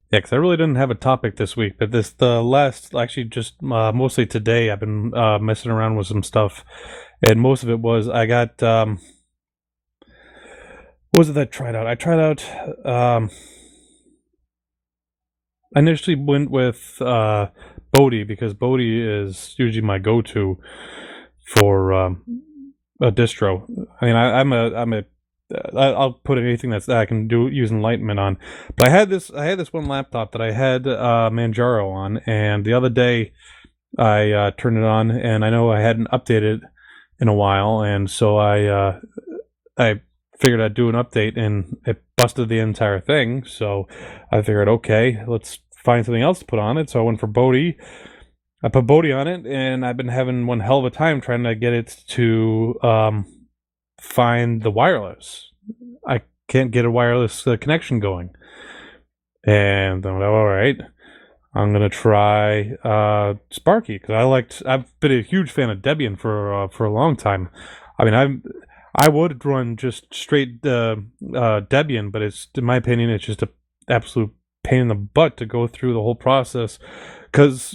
Yeah, because I really didn't have a topic this week, but the last, actually, just mostly today, I've been messing around with some stuff, and most of it was I got what was it that I tried out? I tried out. I initially went with Bodhi because Bodhi is usually my go-to for a distro. I mean, I'll put anything that I can do use Enlightenment on. But I had this one laptop that I had Manjaro on, and the other day I turned it on, and I know I hadn't updated in a while, and so I figured I'd do an update, and it busted the entire thing. So I figured, okay, let's find something else to put on it. So I went for Bodhi. I put Bodhi on it, and I've been having one hell of a time trying to get it to find the wireless. I can't get a wireless connection going, and I'm like, all right, I'm gonna try Sparky because I've been a huge fan of Debian for a long time. I mean, I would run just straight Debian, but it's in my opinion, it's just a absolute pain in the butt to go through the whole process because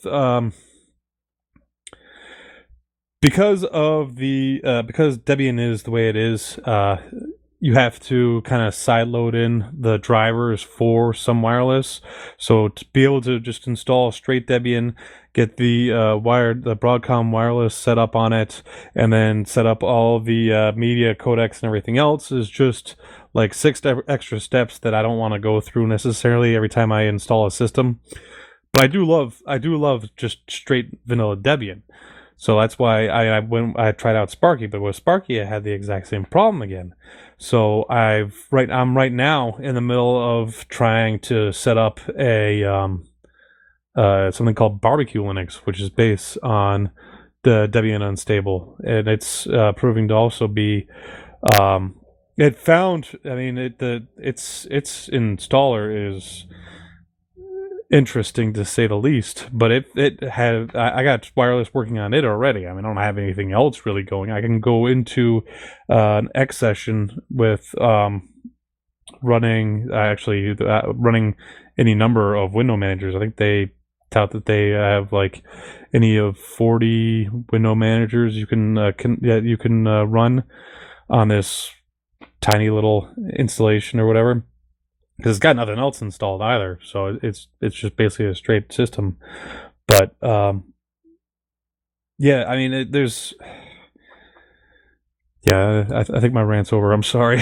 because Debian is the way it is, you have to kind of sideload in the drivers for some wireless. So to be able to just install straight Debian, get the Broadcom wireless set up on it, and then set up all the media codecs and everything else is just like extra steps that I don't want to go through necessarily every time I install a system. But I do love just straight vanilla Debian. So that's why I tried out Sparky, but with Sparky I had the exact same problem again. So I'm right now in the middle of trying to set up a something called Barbecue Linux, which is based on the Debian Unstable, and it's proving to also be it found. I mean, its installer is interesting to say the least. But it had I got wireless working on it already. I mean, I don't have anything else really going. I can go into an X session with running any number of window managers. I think they tout that they have like any of 40 window managers you can run on this tiny little installation or whatever, because it's got nothing else installed either. So it's just basically a straight system. But yeah, I mean, there's yeah. I think my rant's over. I'm sorry.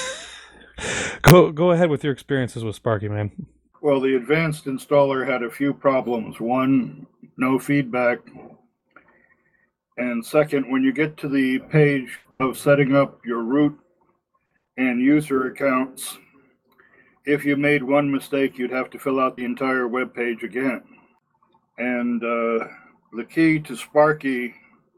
Go ahead with your experiences with Sparky, man. Well, the advanced installer had a few problems. One, no feedback. And second, when you get to the page of setting up your root and user accounts, if you made one mistake, you'd have to fill out the entire web page again. And the key to Sparky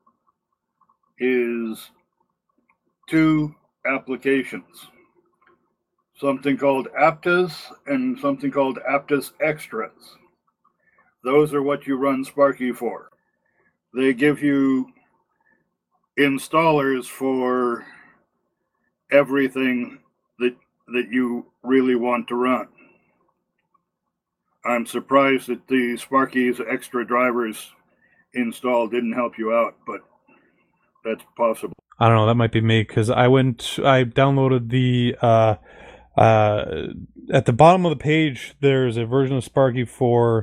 is two applications, something called Aptos and something called Aptos Extras. Those are what you run Sparky for. They give you installers for everything that you really want to run. I'm surprised that the Sparky's extra drivers install didn't help you out, but that's possible. I don't know. That might be me because I downloaded the at the bottom of the page. There's a version of Sparky for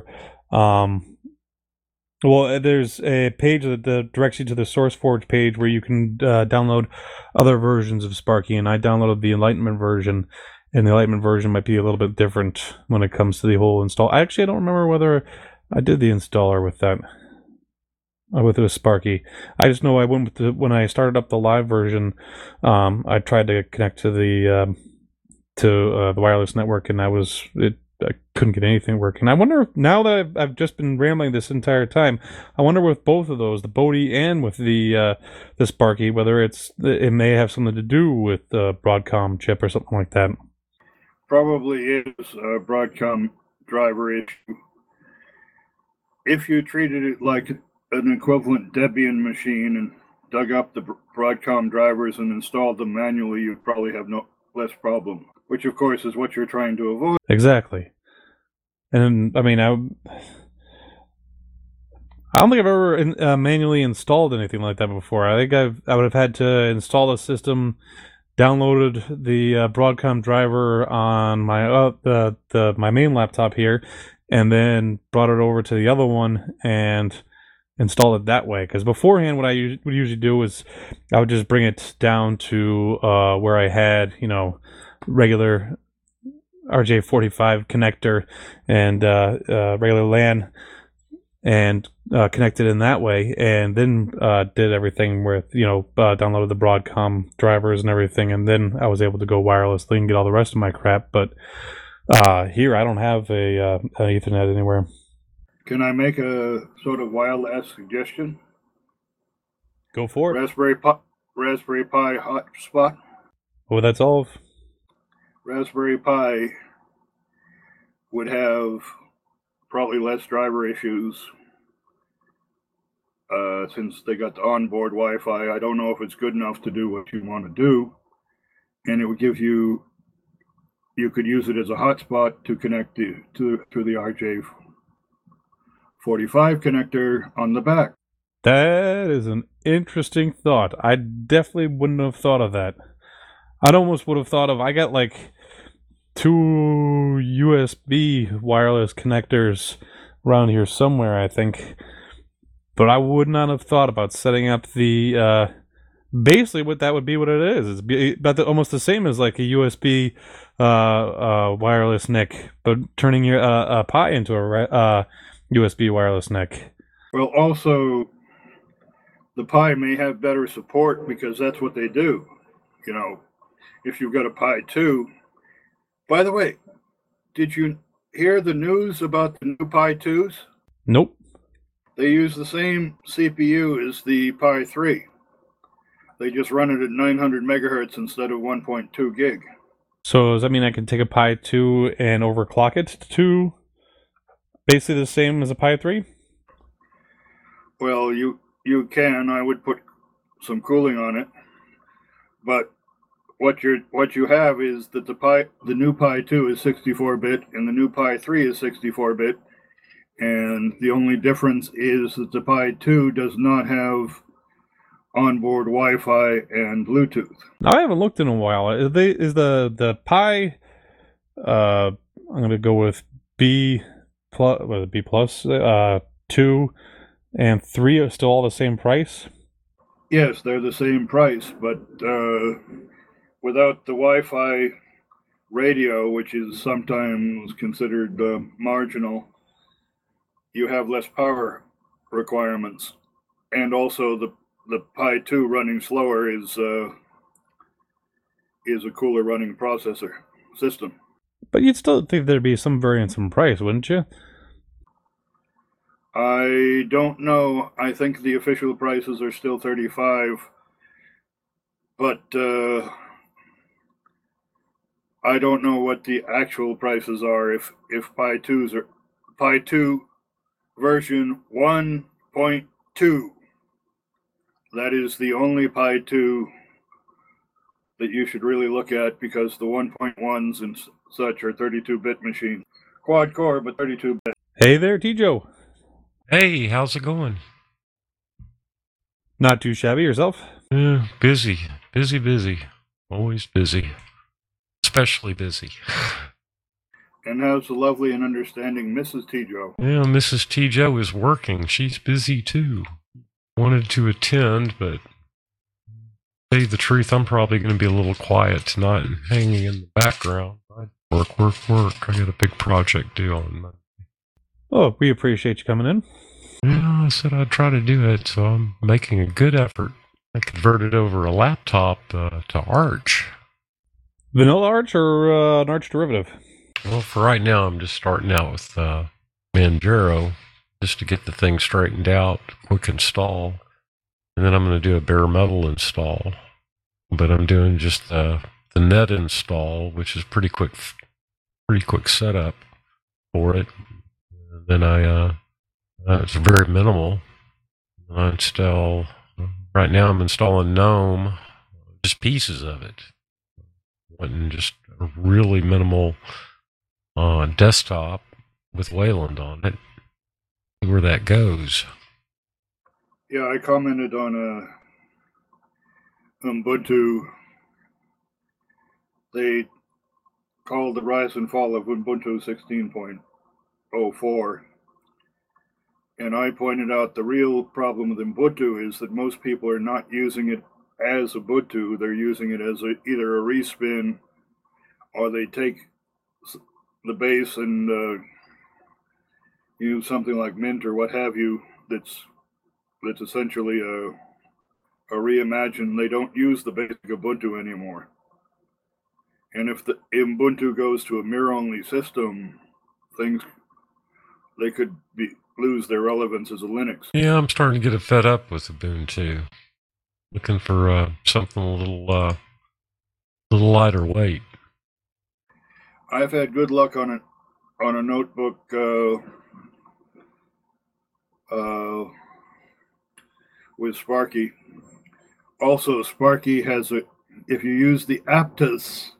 there's a page that directs you to the SourceForge page where you can download other versions of Sparky, and I downloaded the Enlightenment version, and the Enlightenment version might be a little bit different when it comes to the whole install. I don't remember whether I did the installer with that with the Sparky. I just know I went with when I started up the live version. I tried to connect to the wireless network, and I couldn't get anything working. I wonder if, now that I've just been rambling this entire time, I wonder with both of those, the Bodhi and with the Sparky, whether it may have something to do with the Broadcom chip or something like that. Probably is a Broadcom driver issue. If you treated it like an equivalent Debian machine and dug up the Broadcom drivers and installed them manually, you'd probably have no less problem, which of course is what you're trying to avoid. Exactly. And I mean, I don't think I've ever manually installed anything like that before. I think I would have had to install a system, downloaded the Broadcom driver on my my main laptop here, and then brought it over to the other one and installed it that way. Because beforehand, what I would usually do is I would just bring it down to where I had regular RJ45 connector and regular LAN and connected in that way, and then did everything with downloaded the Broadcom drivers and everything, and then I was able to go wirelessly and get all the rest of my crap. But here I don't have an Ethernet anywhere. Can I make a sort of wild-ass suggestion? Go for it. Raspberry Pi hotspot. What would that solve? Raspberry Pi would have probably less driver issues since they got the onboard Wi-Fi. I don't know if it's good enough to do what you want to do, and it would give you could use it as a hotspot to connect to the RJ45 connector on the back. That is an interesting thought. I definitely wouldn't have thought of that. I'd almost would have thought of, I got like 2 USB wireless connectors around here somewhere, I think. But I would not have thought about setting up the, basically what that would be what it is. It's about almost the same as like a USB wireless NIC, but turning your Pi into a USB wireless NIC. Well, also, the Pi may have better support because that's what they do. If you've got a Pi 2. By the way, did you hear the news about the new Pi 2s? Nope. They use the same CPU as the Pi 3. They just run it at 900 megahertz instead of 1.2 gig. So does that mean I can take a Pi 2 and overclock it to basically the same as a Pi 3? Well, you can. I would put some cooling on it. But what you have is that the new Pi 2 is 64-bit and the new Pi 3 is 64-bit. And the only difference is that the Pi 2 does not have onboard Wi-Fi and Bluetooth. I haven't looked in a while. Is the Pi? I'm going to go with B plus 2 and 3 are still all the same price. Yes, they're the same price, but without the Wi-Fi radio, which is sometimes considered marginal, you have less power requirements, and also the Pi 2 running slower is a cooler running processor system. But you'd still think there'd be some variance in price, wouldn't you? I don't know. I think the official prices are still $35, but I don't know what the actual prices are. If Pi 2s are Pi 2 version 1.2, that is the only Pi 2 that you should really look at, because the 1.1s and such are 32-bit machines. Quad core, but 32-bit. Hey there, T-Joe. Hey, how's it going? Not too shabby. Yourself? Busy. Always busy. Especially busy. And how's the lovely and understanding Mrs. T-Joe? Yeah, Mrs. T-Joe is working. She's busy too. Wanted to attend, but to tell you the truth, I'm probably going to be a little quiet tonight and hanging in the background. Work. I got a big project due on Monday. Oh, we appreciate you coming in. Yeah, I said I'd try to do it, so I'm making a good effort. I converted over a laptop to Arch. Vanilla Arch or an Arch derivative? Well, for right now, I'm just starting out with Manjaro, just to get the thing straightened out, quick install, and then I'm going to do a bare metal install. But I'm doing just the net install, which is pretty quick setup for it. And then it's very minimal. I install. Right now, I'm installing GNOME, just pieces of it, and just a really minimal desktop with Wayland on it. See where that goes. Yeah, I commented on Ubuntu. They called the rise and fall of Ubuntu 16.04. And I pointed out the real problem with Ubuntu is that most people are not using it as Ubuntu. They're using it as either a respin, or they take the base and use something like Mint or what have you. That's essentially a reimagine. They don't use the basic Ubuntu anymore. And if the Ubuntu goes to a mirror-only system, they could lose their relevance as a Linux. Yeah, I'm starting to get fed up with Ubuntu. Looking for something a little lighter weight. I've had good luck on a notebook with Sparky. Also, Sparky has if you use the Aptus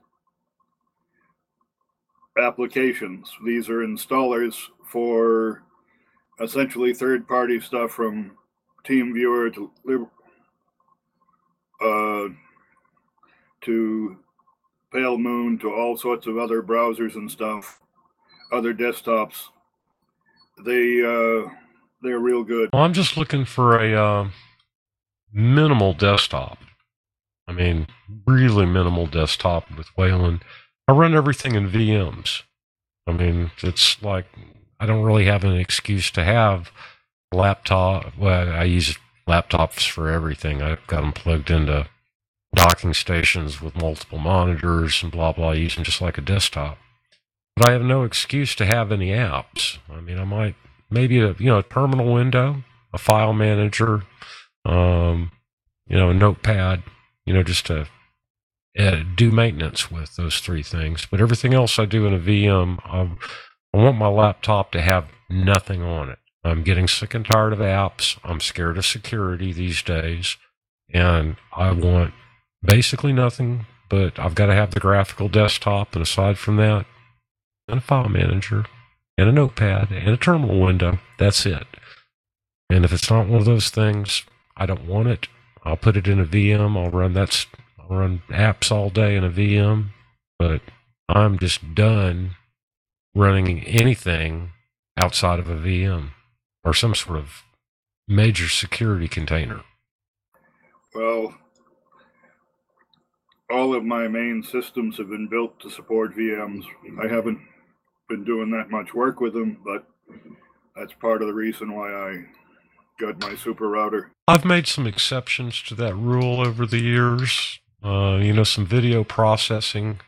applications, these are installers for essentially third-party stuff from TeamViewer to Pale Moon to all sorts of other browsers and stuff, other desktops. They're real good. Well, I'm just looking for a minimal desktop. I mean, really minimal desktop with Wayland. I run everything in VMs. I mean, it's like I don't really have an excuse to have a laptop. Well, I use laptops for everything. I've got them plugged into docking stations with multiple monitors and blah, blah. I use them just like a desktop. But I have no excuse to have any apps. I mean, I might, maybe a terminal window, a file manager, a notepad, just to do maintenance with those three things. But everything else I do in a VM, I want my laptop to have nothing on it. I'm getting sick and tired of apps. I'm scared of security these days. And I want basically nothing, but I've got to have the graphical desktop. And aside from that, and a file manager, and a notepad, and a terminal window. That's it. And if it's not one of those things, I don't want it. I'll put it in a VM. I'll run apps all day in a VM, but I'm just done running anything outside of a VM or some sort of major security container. Well, all of my main systems have been built to support VMs. I haven't been doing that much work with them, but that's part of the reason why I got my super router. I've made some exceptions to that rule over the years. Some video processing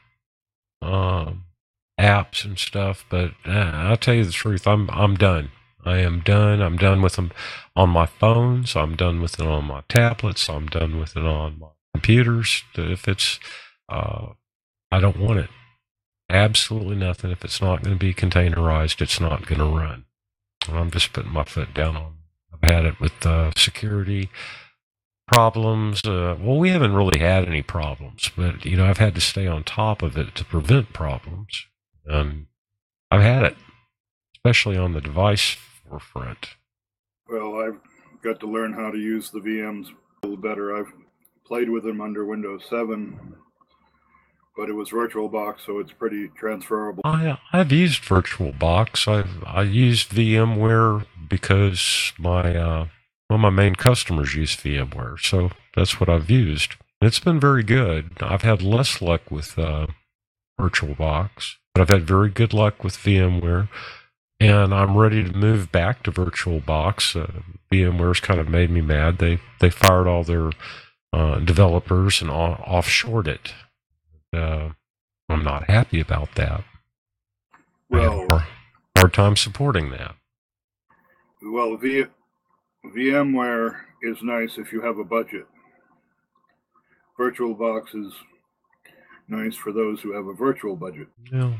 apps and stuff, but I'll tell you the truth, I'm done. I am done. I'm done with them on my phones. I'm done with it on my tablets. I'm done with it on my computers. If it's, I don't want it. Absolutely nothing. If it's not going to be containerized, it's not going to run. I'm just putting my foot down on it. I've had it with security problems. We haven't really had any problems, but I've had to stay on top of it to prevent problems. I've had it, especially on the device forefront. Well, I've got to learn how to use the VMs a little better. I've played with them under Windows 7, but it was VirtualBox, so it's pretty transferable. I've used VirtualBox. I used VMware because my main customers use VMware, so that's what I've used. It's been very good. I've had less luck with VirtualBox, but I've had very good luck with VMware, and I'm ready to move back to VirtualBox. VMware's kind of made me mad. They fired all their developers and offshored it. I'm not happy about that. Well, I have a hard time supporting that. Well, VMware is nice if you have a budget. VirtualBox is nice for those who have a virtual budget. Yeah.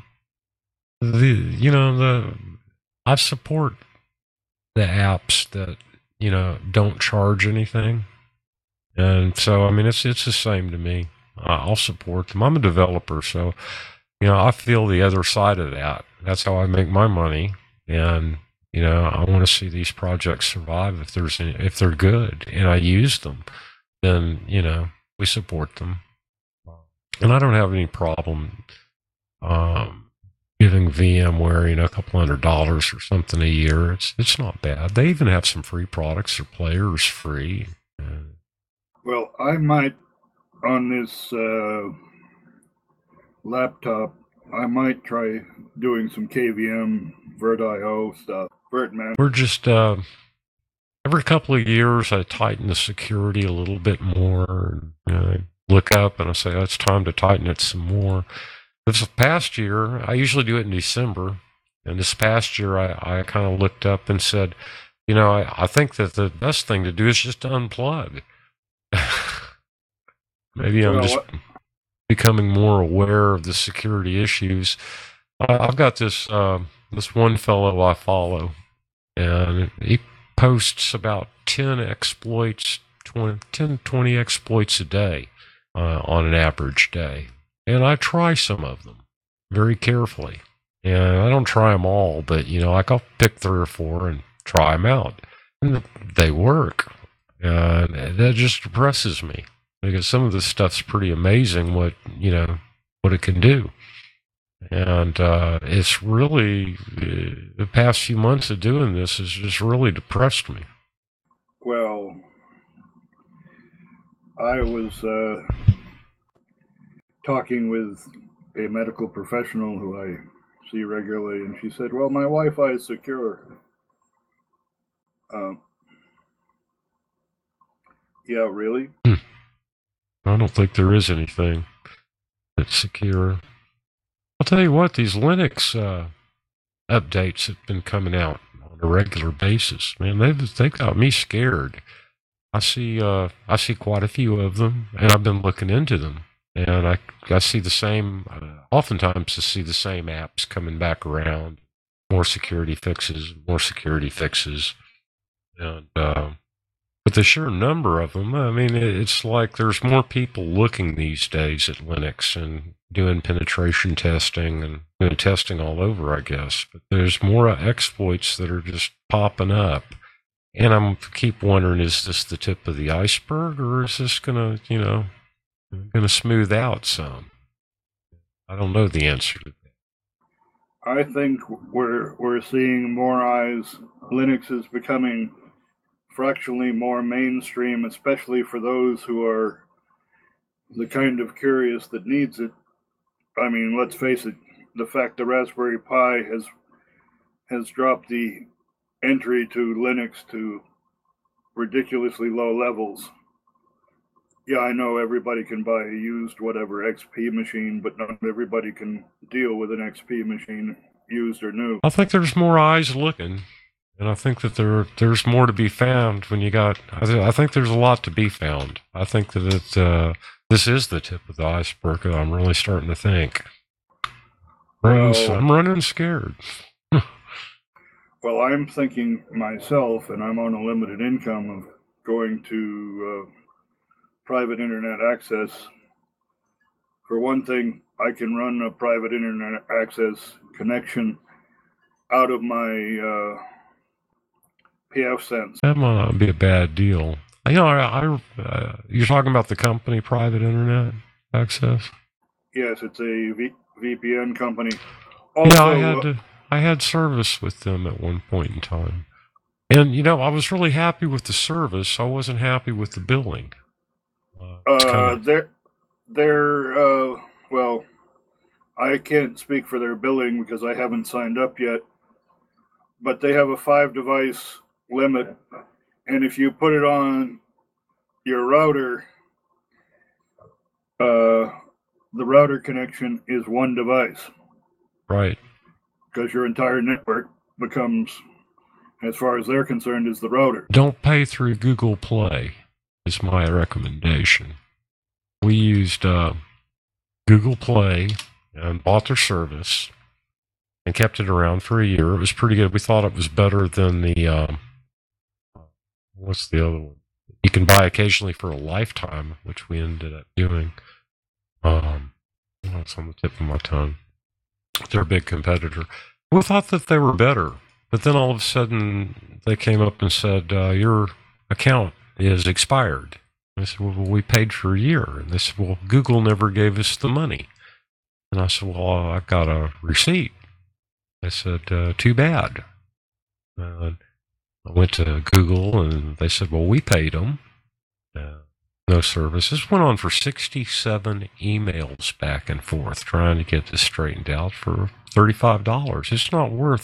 I support the apps that, don't charge anything. And so, it's the same to me. I'll support them. I'm a developer, so, I feel the other side of that. That's how I make my money, And, I want to see these projects survive if they're good and I use them, then, we support them. And I don't have any problem, giving VMware, a couple $100 or something a year. It's not bad. They even have some free products. Their players free. Well, I might, on this laptop, I might try doing some KVM VirtIO stuff. VirtMan. We're just every couple of years I tighten the security a little bit more. And, I look up and I say, it's time to tighten it some more. This past year, I usually do it in December. And this past year, I kind of looked up and said, I think that the best thing to do is just to unplug. Maybe I'm just becoming more aware of the security issues. I've got this one fellow I follow, and he posts about 10 exploits, 20 exploits a day on an average day. And I try some of them very carefully. And I don't try them all, but, I'll pick 3 or 4 and try them out. And they work. And that just depresses me, because some of this stuff's pretty amazing what it can do. And it's really, the past few months of doing this has just really depressed me. Well, I was talking with a medical professional who I see regularly, and she said, well, my Wi-Fi is secure. Yeah, really? I don't think there is anything that's secure. I'll tell you what, these Linux updates have been coming out on a regular basis. Man, they've got me scared. I see quite a few of them, and I've been looking into them. And I see the same, oftentimes I see the same apps coming back around. More security fixes. And, but the sheer number of them, I mean, it's like there's more people looking these days at Linux and doing penetration testing and doing testing all over, I guess. But there's more exploits that are just popping up. And I'm keep wondering, is this the tip of the iceberg, or is this going to smooth out some? I don't know the answer to that. I think we're seeing more eyes. Linux is becoming fractionally more mainstream, especially for those who are the kind of curious that needs it. I mean, let's face it, the fact the Raspberry Pi has dropped the entry to Linux to ridiculously low levels. Yeah, I know everybody can buy a used whatever XP machine, but not everybody can deal with an XP machine, used or new. I think there's more eyes looking, and I think that there's more to be found when you got. I think there's a lot to be found. I think that this is the tip of the iceberg. I'm really starting to think. I'm running scared. Well, I'm thinking myself, and I'm on a limited income, of going to private internet access. For one thing, I can run a private internet access connection out of my pfSense. That might not be a bad deal. You're talking about the company Private Internet Access? Yes, it's a VPN company. Also, I had service with them at one point in time. And, I was really happy with the service. I wasn't happy with the billing. Well, I can't speak for their billing because I haven't signed up yet, but they have a 5-device limit, and if you put it on your router, the router connection is 1 device. Right. Because your entire network becomes, as far as they're concerned, is the router. Don't pay through Google Play is my recommendation. We used Google Play and bought their service and kept it around for a year. It was pretty good. We thought it was better than the, what's the other one? You can buy occasionally for a lifetime, which we ended up doing. It's on the tip of my tongue. They're a big competitor. We thought that they were better. But then all of a sudden, they came up and said, your account is expired. I said, well, we paid for a year. And they said, well, Google never gave us the money. And I said, well, I've got a receipt. They said, too bad. I went to Google, and they said, well, we paid them. No service. This went on for 67 emails back and forth trying to get this straightened out for $35. It's not worth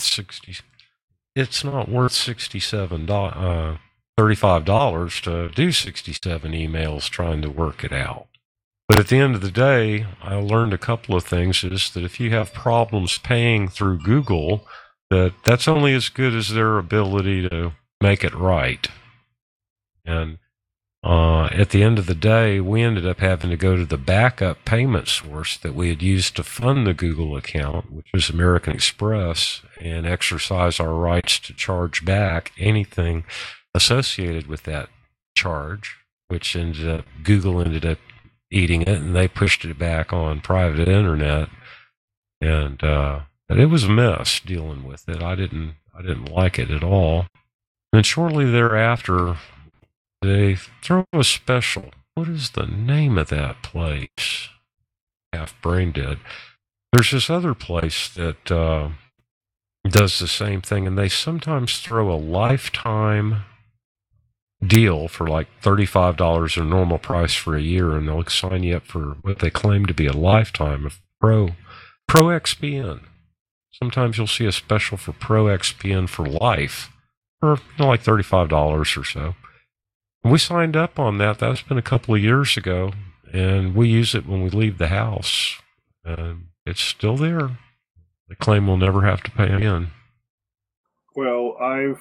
$35 to do 67 emails trying to work it out. But at the end of the day, I learned a couple of things, is that if you have problems paying through Google, that's only as good as their ability to make it right. And at the end of the day, we ended up having to go to the backup payment source that we had used to fund the Google account, which was American Express, and exercise our rights to charge back anything associated with that charge, which Google ended up eating it, and they pushed it back on private internet. And it was a mess dealing with it. I didn't like it at all. And shortly thereafter, they throw a special. What is the name of that place? Half brain dead. There's this other place that does the same thing, and they sometimes throw a lifetime deal for like $35 or normal price for a year, and they'll sign you up for what they claim to be a lifetime of Pro XPN. Sometimes you'll see a special for Pro XPN for life for like $35 or so. We signed up on that. That's been a couple of years ago, and we use it when we leave the house. It's still there. They claim we'll never have to pay again. Well,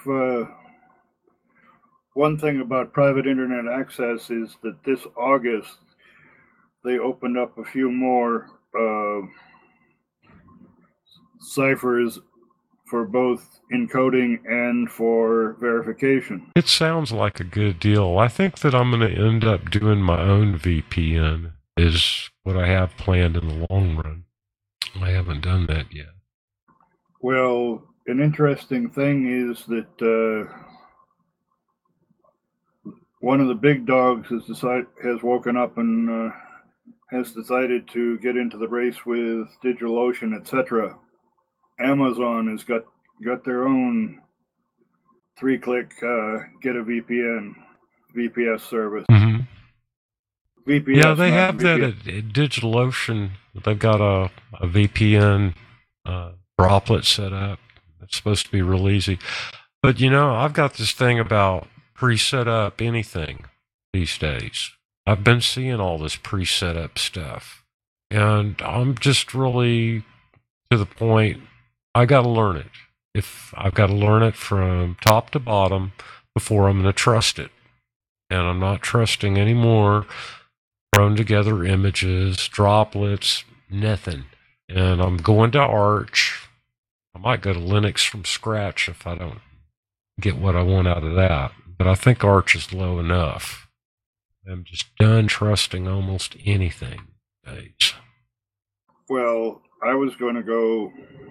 one thing about private internet access is that this August they opened up a few more ciphers for both encoding and for verification. It sounds like a good deal. I think that I'm going to end up doing my own VPN, is what I have planned in the long run. I haven't done that yet. Well, an interesting thing is that one of the big dogs has woken up and has decided to get into the race with DigitalOcean, etc. Amazon has got their own 3-click get a VPS service. Mm-hmm. VPS, yeah, they have VPS. that at DigitalOcean. They've got a VPN droplet set up. It's supposed to be real easy. But, I've got this thing about pre-set up anything these days. I've been seeing all this pre-set up stuff. And I'm just really to the point, I got to learn it. If I've got to learn it from top to bottom before I'm going to trust it. And I'm not trusting anymore thrown together images, droplets, nothing. And I'm going to Arch. I might go to Linux from scratch if I don't get what I want out of that. But I think Arch is low enough. I'm just done trusting almost anything these days. Well, I was going to go,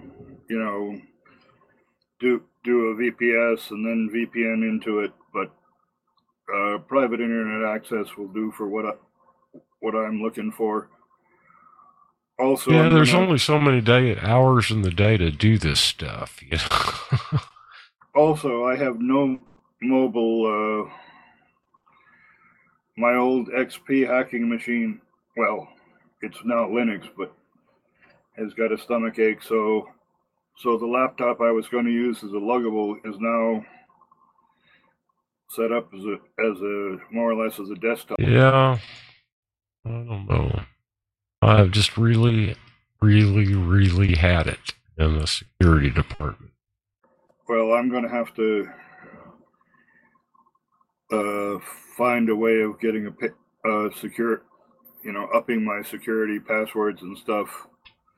do a VPS and then VPN into it, but private internet access will do for what I'm looking for. Also, yeah, there's only so many hours in the day to do this stuff. Also, I have no mobile. My old XP hacking machine, well, it's now Linux, but has got a stomach ache. So the laptop I was going to use as a luggable is now set up as a more or less as a desktop. Yeah, I don't know. I've just really, really, really had it in the security department. Well, I'm going to have to find a way of getting a secure, upping my security passwords and stuff.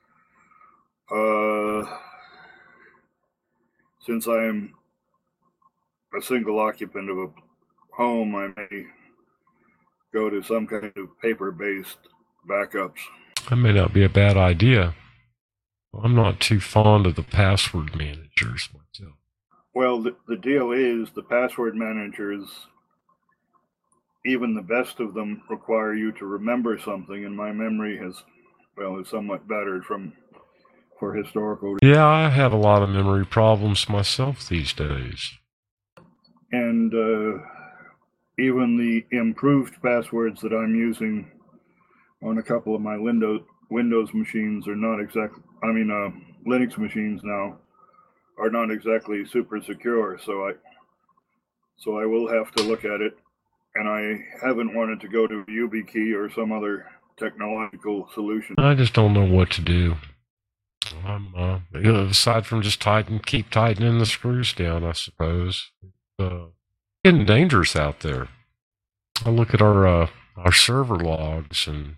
Since I'm a single occupant of a home, I may go to some kind of paper-based backups. That may not be a bad idea. I'm not too fond of the password managers myself. Well, the deal is the password managers, even the best of them, require you to remember something, and my memory is somewhat battered for historical. Yeah, I have a lot of memory problems myself these days. And even the improved passwords that I'm using on a couple of my Windows machines are not exactly, Linux machines now are not exactly super secure. So I will have to look at it, and I haven't wanted to go to YubiKey or some other technological solution. I just don't know what to do. Aside from just keep tightening the screws down, I suppose. Getting dangerous out there. I look at our server logs and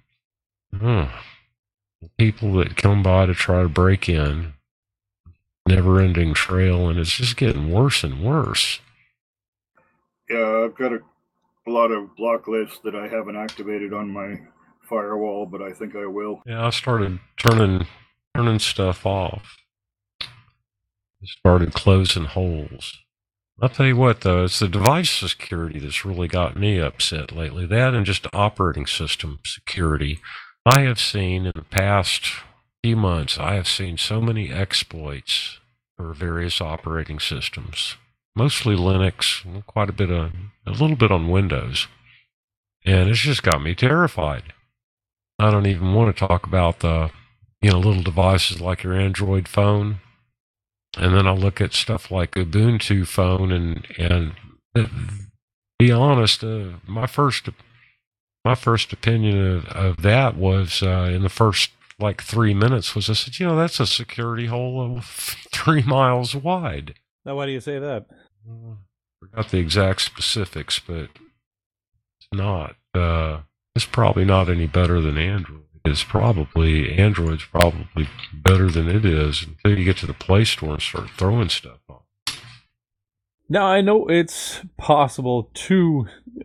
people that come by to try to break in. Never-ending trail, and it's just getting worse and worse. Yeah, I've got a lot of block lists that I haven't activated on my firewall, but I think I will. Yeah, I started turning stuff off. I started closing holes. I'll tell you what, though, it's the device security that's really got me upset lately. That and just operating system security. I have seen in the past few months, I have seen so many exploits for various operating systems, mostly Linux, a little bit on Windows, and it's just got me terrified. I don't even want to talk about the, little devices like your Android phone, and then I look at stuff like Ubuntu phone, and be honest, my first opinion of that was in the first 3 minutes was I said, that's a security hole of 3 miles wide. Now, why do you say that? Forgot the exact specifics, but it's not. It's probably not any better than Android. Android's probably better than it is until you get to the Play Store and start throwing stuff on. Now, I know it's possible to,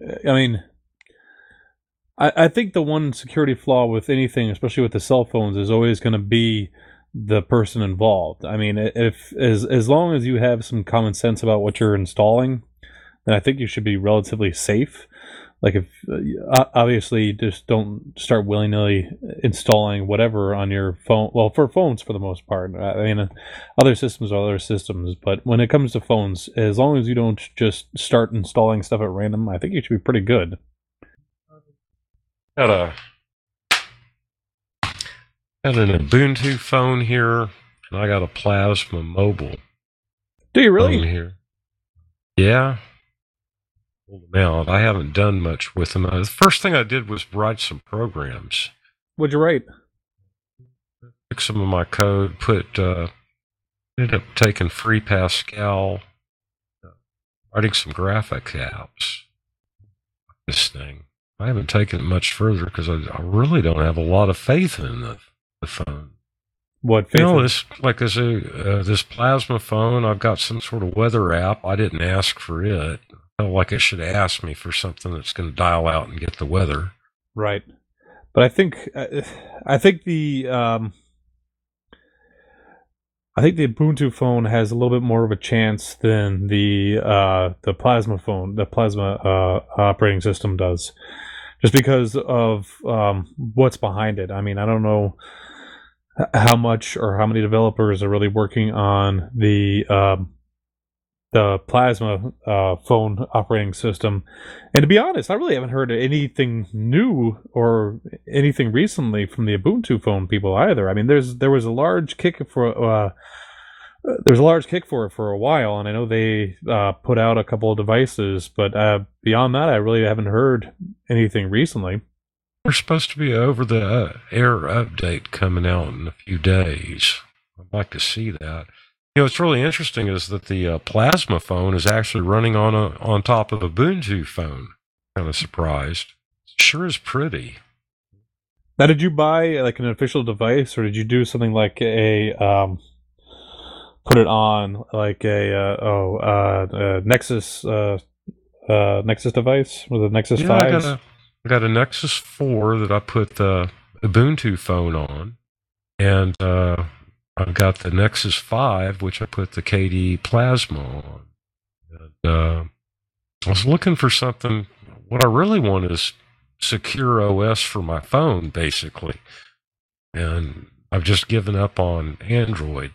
I think the one security flaw with anything, especially with the cell phones, is always going to be the person involved. I mean, as long as you have some common sense about what you're installing, then I think you should be relatively safe. Like, if obviously, just don't start willy-nilly installing whatever on your phone. Well, for phones, for the most part. Other systems are other systems, but when it comes to phones, as long as you don't just start installing stuff at random, I think you should be pretty good. Got an Ubuntu phone here, and I got a Plasma Mobile. Do you really? Phone here. Yeah. Pulled them out. I haven't done much with them. The first thing I did was write some programs. What'd you write? Took some of my code, ended up taking Free Pascal, writing some graphic apps. This thing. I haven't taken it much further because I really don't have a lot of faith in the phone. What faith? This Plasma phone, I've got some sort of weather app. I didn't ask for it. I felt like it should ask me for something that's going to dial out and get the weather. Right. But I think the Ubuntu phone has a little bit more of a chance than the Plasma phone, the Plasma operating system does, just because of what's behind it. I mean, I don't know how much or how many developers are really working on the Plasma phone operating system. And to be honest, I really haven't heard anything new or anything recently from the Ubuntu phone people either. I mean, there was a large kick for it for a while, and I know they put out a couple of devices, but beyond that, I really haven't heard anything recently. There's supposed to be an over-the-air update coming out in a few days. I'd like to see that. What's really interesting is that the Plasma phone is actually running on top of a Ubuntu phone. Kind of surprised. It sure is pretty. Now, did you buy like an official device, or did you do something like a put it on like a Nexus Nexus device with a Nexus 5? I got a Nexus 4 that I put the Ubuntu phone on, and I've got the Nexus 5, which I put the KDE Plasma on. And, I was looking for something. What I really want is secure OS for my phone, basically. And I've just given up on Android.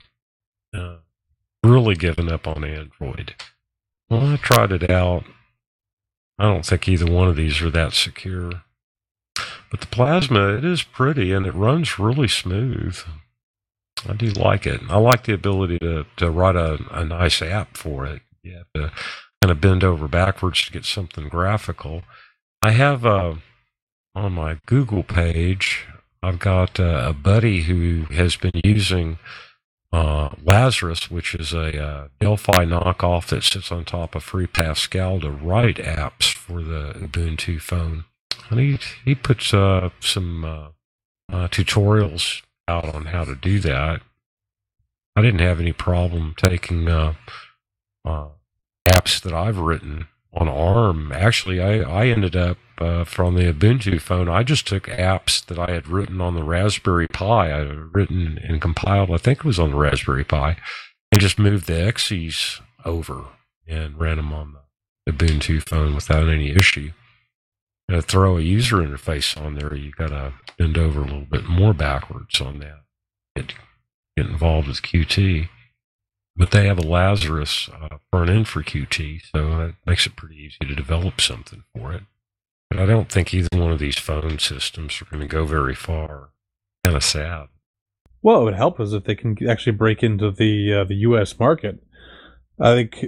Really given up on Android. Well, I tried it out. I don't think either one of these are that secure. But the Plasma, it is pretty and it runs really smooth. I do like it. I like the ability to write a nice app for it. You have to kind of bend over backwards to get something graphical. I have on my Google page, I've got a buddy who has been using Lazarus, which is a Delphi knockoff that sits on top of Free Pascal to write apps for the Ubuntu phone. And he puts some tutorials out on how to do that. I didn't have any problem taking apps that I've written on ARM. Actually, I ended up from the Ubuntu phone, I just took apps that I had written on the Raspberry Pi. I had written and compiled, I think it was on the Raspberry Pi, and just moved the exes over and ran them on the Ubuntu phone without any issue. To throw a user interface on there, you got to bend over a little bit more backwards on that. Get involved with Qt. But they have a Lazarus front end for Qt, so that makes it pretty easy to develop something for it. But I don't think either one of these phone systems are going to go very far. Kind of sad. Well, it would help us if they can actually break into the U.S. market. I think,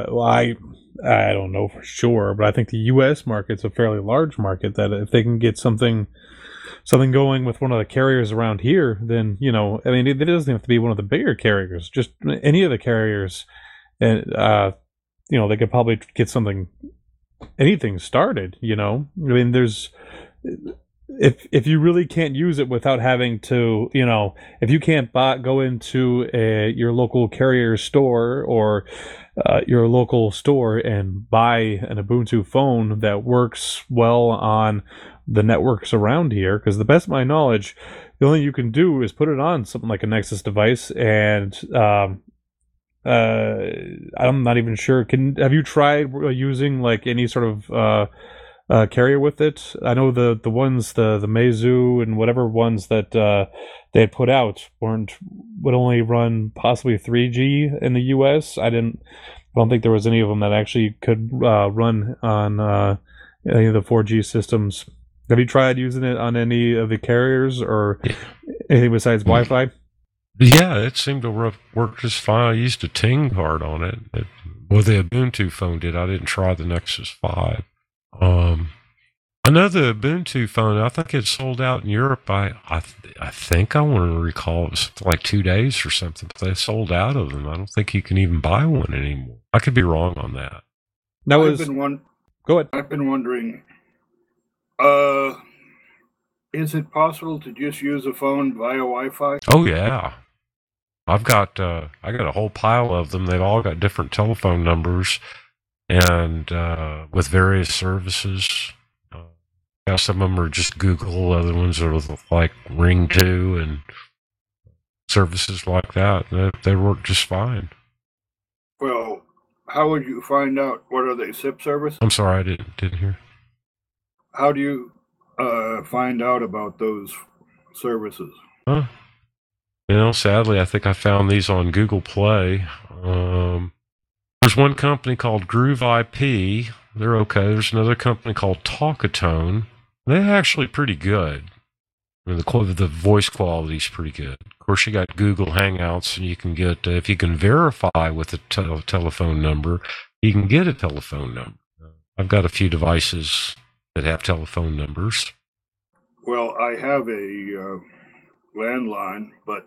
I don't know for sure, but I think the U.S. market's a fairly large market. That if they can get something going with one of the carriers around here, then I mean, it doesn't have to be one of the bigger carriers. Just any of the carriers, and they could probably get anything started. I mean, there's. If you really can't use it without having to, if you can't go into your local carrier store or your local store and buy an Ubuntu phone that works well on the networks around here, because the best of my knowledge, the only thing you can do is put it on something like a Nexus device, and I'm not even sure. Have you tried using like any sort of carrier with it? I know the ones, the Meizu and whatever ones that they had put out would only run possibly 3G in the US. I don't think there was any of them that actually could run on any of the 4G systems. Have you tried using it on any of the carriers or anything besides Wi-Fi? Yeah, it seemed to work just fine. I used a Ting card on it. The Ubuntu phone did. I didn't try the Nexus 5. I know the Ubuntu phone, I think it sold out in Europe. I think I want to recall it was like 2 days or something. But they sold out of them. I don't think you can even buy one anymore. I could be wrong on that. Go ahead. I've been wondering, is it possible to just use a phone via Wi-Fi? Oh yeah, I got a whole pile of them. They've all got different telephone numbers and with various services. Some of them are just Google, other ones are like Ring2 and services like that. They work just fine. Well, how would you find out? What are they, SIP services? I'm sorry, I didn't hear. How do you find out about those services? Sadly, I think I found these on Google Play. There's one company called Groove IP. They're okay. There's another company called Talkatone. They're actually pretty good. I mean, the voice quality is pretty good. Of course, you got Google Hangouts, and you can get, if you can verify with a telephone number, you can get a telephone number. I've got a few devices that have telephone numbers. Well, I have a landline, but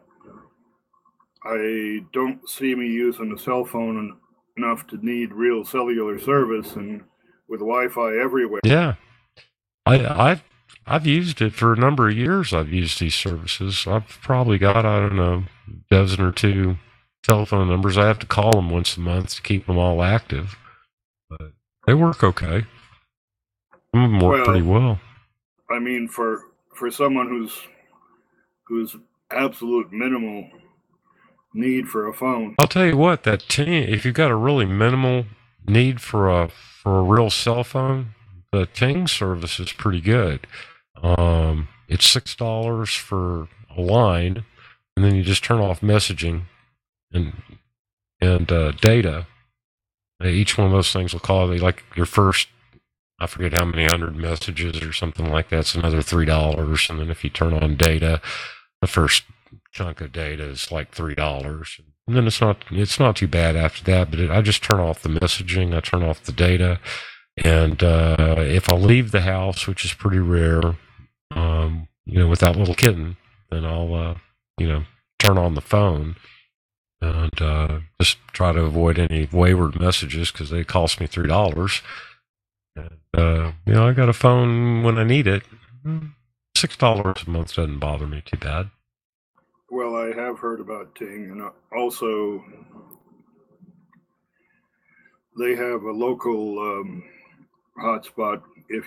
I don't see me using a cell phone enough to need real cellular service, and with Wi-Fi everywhere. Yeah, I've used it for a number of years. I've used these services. I've probably got, I don't know, a dozen or two telephone numbers. I have to call them once a month to keep them all active, but they work okay. Some of them work pretty well. I mean, for someone who's absolute minimal need for a phone. I'll tell you what, that Ting, if you've got a really minimal need for a real cell phone, the Ting service is pretty good. It's $6 for a line, and then you just turn off messaging and data. Each one of those things will call it like your first, I forget how many 100 messages or something like that. It's another $3, and then if you turn on data, the first chunk of data is like $3, and then it's not too bad after that. But I just turn off the messaging, I turn off the data, and if I leave the house, which is pretty rare, with that little kitten, then I'll turn on the phone and just try to avoid any wayward messages because they cost me $3. And I got a phone when I need it. $6 a month doesn't bother me too bad. Well, I have heard about Ting, and also they have a local hotspot.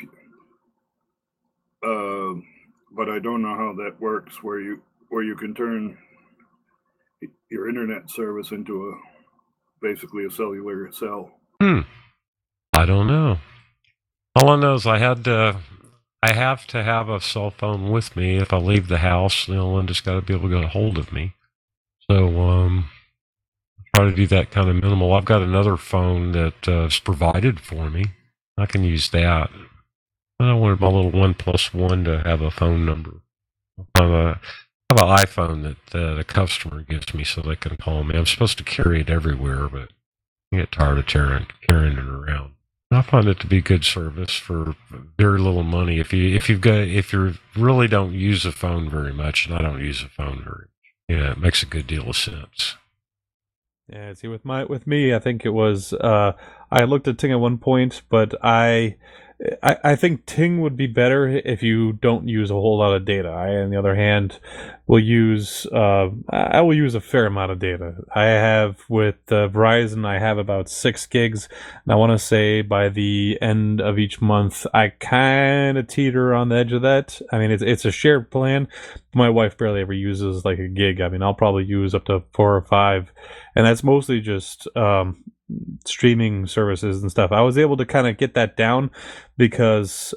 But I don't know how that works, where you can turn your internet service into basically a cellular cell. I don't know. All I know is I have to have a cell phone with me if I leave the house. Linda's got to be able to get a hold of me. So try to do that kind of minimal. I've got another phone that is provided for me. I can use that. I wanted my little 1+1 to have a phone number. I have an iPhone that a customer gives me so they can call me. I'm supposed to carry it everywhere, but I get tired of carrying it around. I find it to be good service for very little money. If you really don't use a phone very much, and I don't use a phone very much, it makes a good deal of sense. Yeah, see, with me, I think it was I looked at Ting at one point, but I think Ting would be better if you don't use a whole lot of data. On the other hand, will use I will use a fair amount of data. I have with Verizon, I have about 6 gigs, and I want to say by the end of each month, I kind of teeter on the edge of that. I mean, it's a shared plan. My wife barely ever uses like a gig. I mean, I'll probably use up to 4 or 5, and that's mostly just streaming services and stuff. I was able to kind of get that down because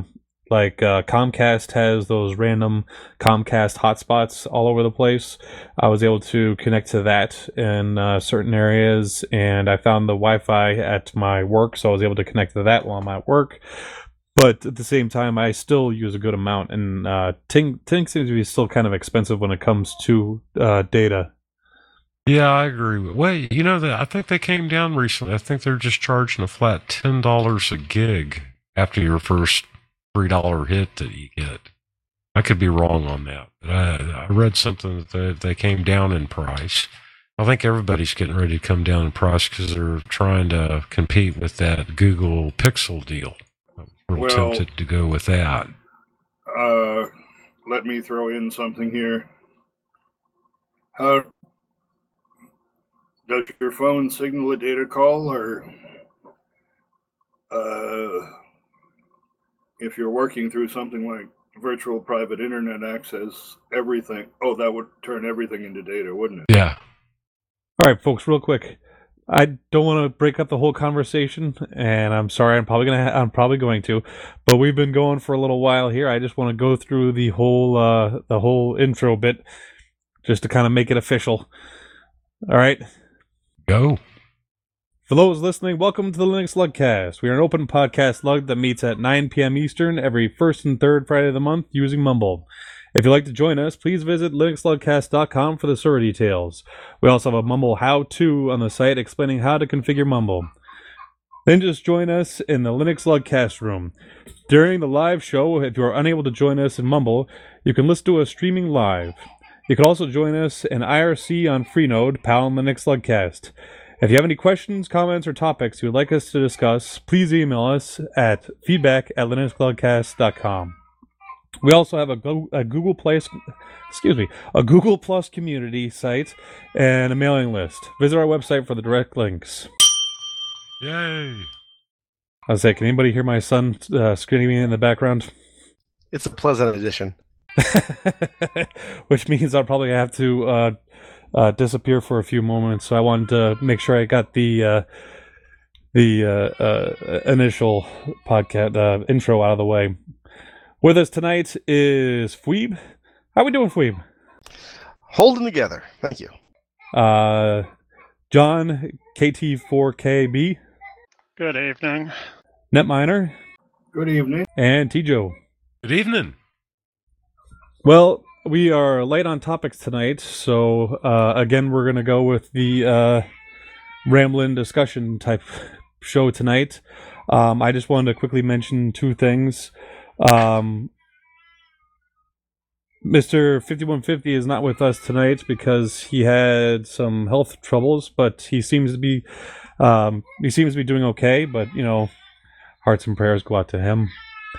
Comcast has those random Comcast hotspots all over the place. I was able to connect to that in certain areas, and I found the Wi-Fi at my work, so I was able to connect to that while I'm at work. But at the same time, I still use a good amount, and Ting seems to be still kind of expensive when it comes to data. Yeah, I agree. Wait, I think they came down recently. I think they're just charging a flat $10 a gig after your first $3 hit that you get. I could be wrong on that, but I read something that they came down in price. I think everybody's getting ready to come down in price because they're trying to compete with that Google Pixel deal. We're tempted to go with that. Let me throw in something here. Does your phone signal a data call, or if you're working through something like virtual private internet access, everything? Oh, that would turn everything into data, wouldn't it? Yeah. All right, folks, real quick. I don't want to break up the whole conversation, and I'm sorry. I'm probably going to, but we've been going for a little while here. I just want to go through the whole intro bit, just to kind of make it official. All right. Go. For those listening, welcome to the Linux Lugcast. We are an open podcast lug that meets at 9 p.m. Eastern every first and third Friday of the month using Mumble. If you'd like to join us, please visit linuxlugcast.com for the server details. We also have a Mumble how-to on the site explaining how to configure Mumble. Then just join us in the Linux Lugcast room. During the live show, if you are unable to join us in Mumble, you can listen to us streaming live. You can also join us in IRC on Freenode, PAL and Linux Lugcast. If you have any questions, comments, or topics you would like us to discuss, please email us at feedback@linuxlugcast.com. We also have a Google Plus community site and a mailing list. Visit our website for the direct links. Yay! I was say, can anybody hear my son screaming in the background? It's a pleasant addition. Which means I'll probably have to disappear for a few moments. So I wanted to make sure I got the initial podcast intro out of the way. With us tonight is Fweeb. How we doing, Fweeb? Holding together. Thank you. John, KT4KB. Good evening. Netminer. Good evening. And T-Joe. Good evening. Well, we are light on topics tonight, so again, we're going to go with the rambling discussion type show tonight. I just wanted to quickly mention two things. Mr. 5150 is not with us tonight because he had some health troubles, but he seems to be doing okay. But you know, hearts and prayers go out to him.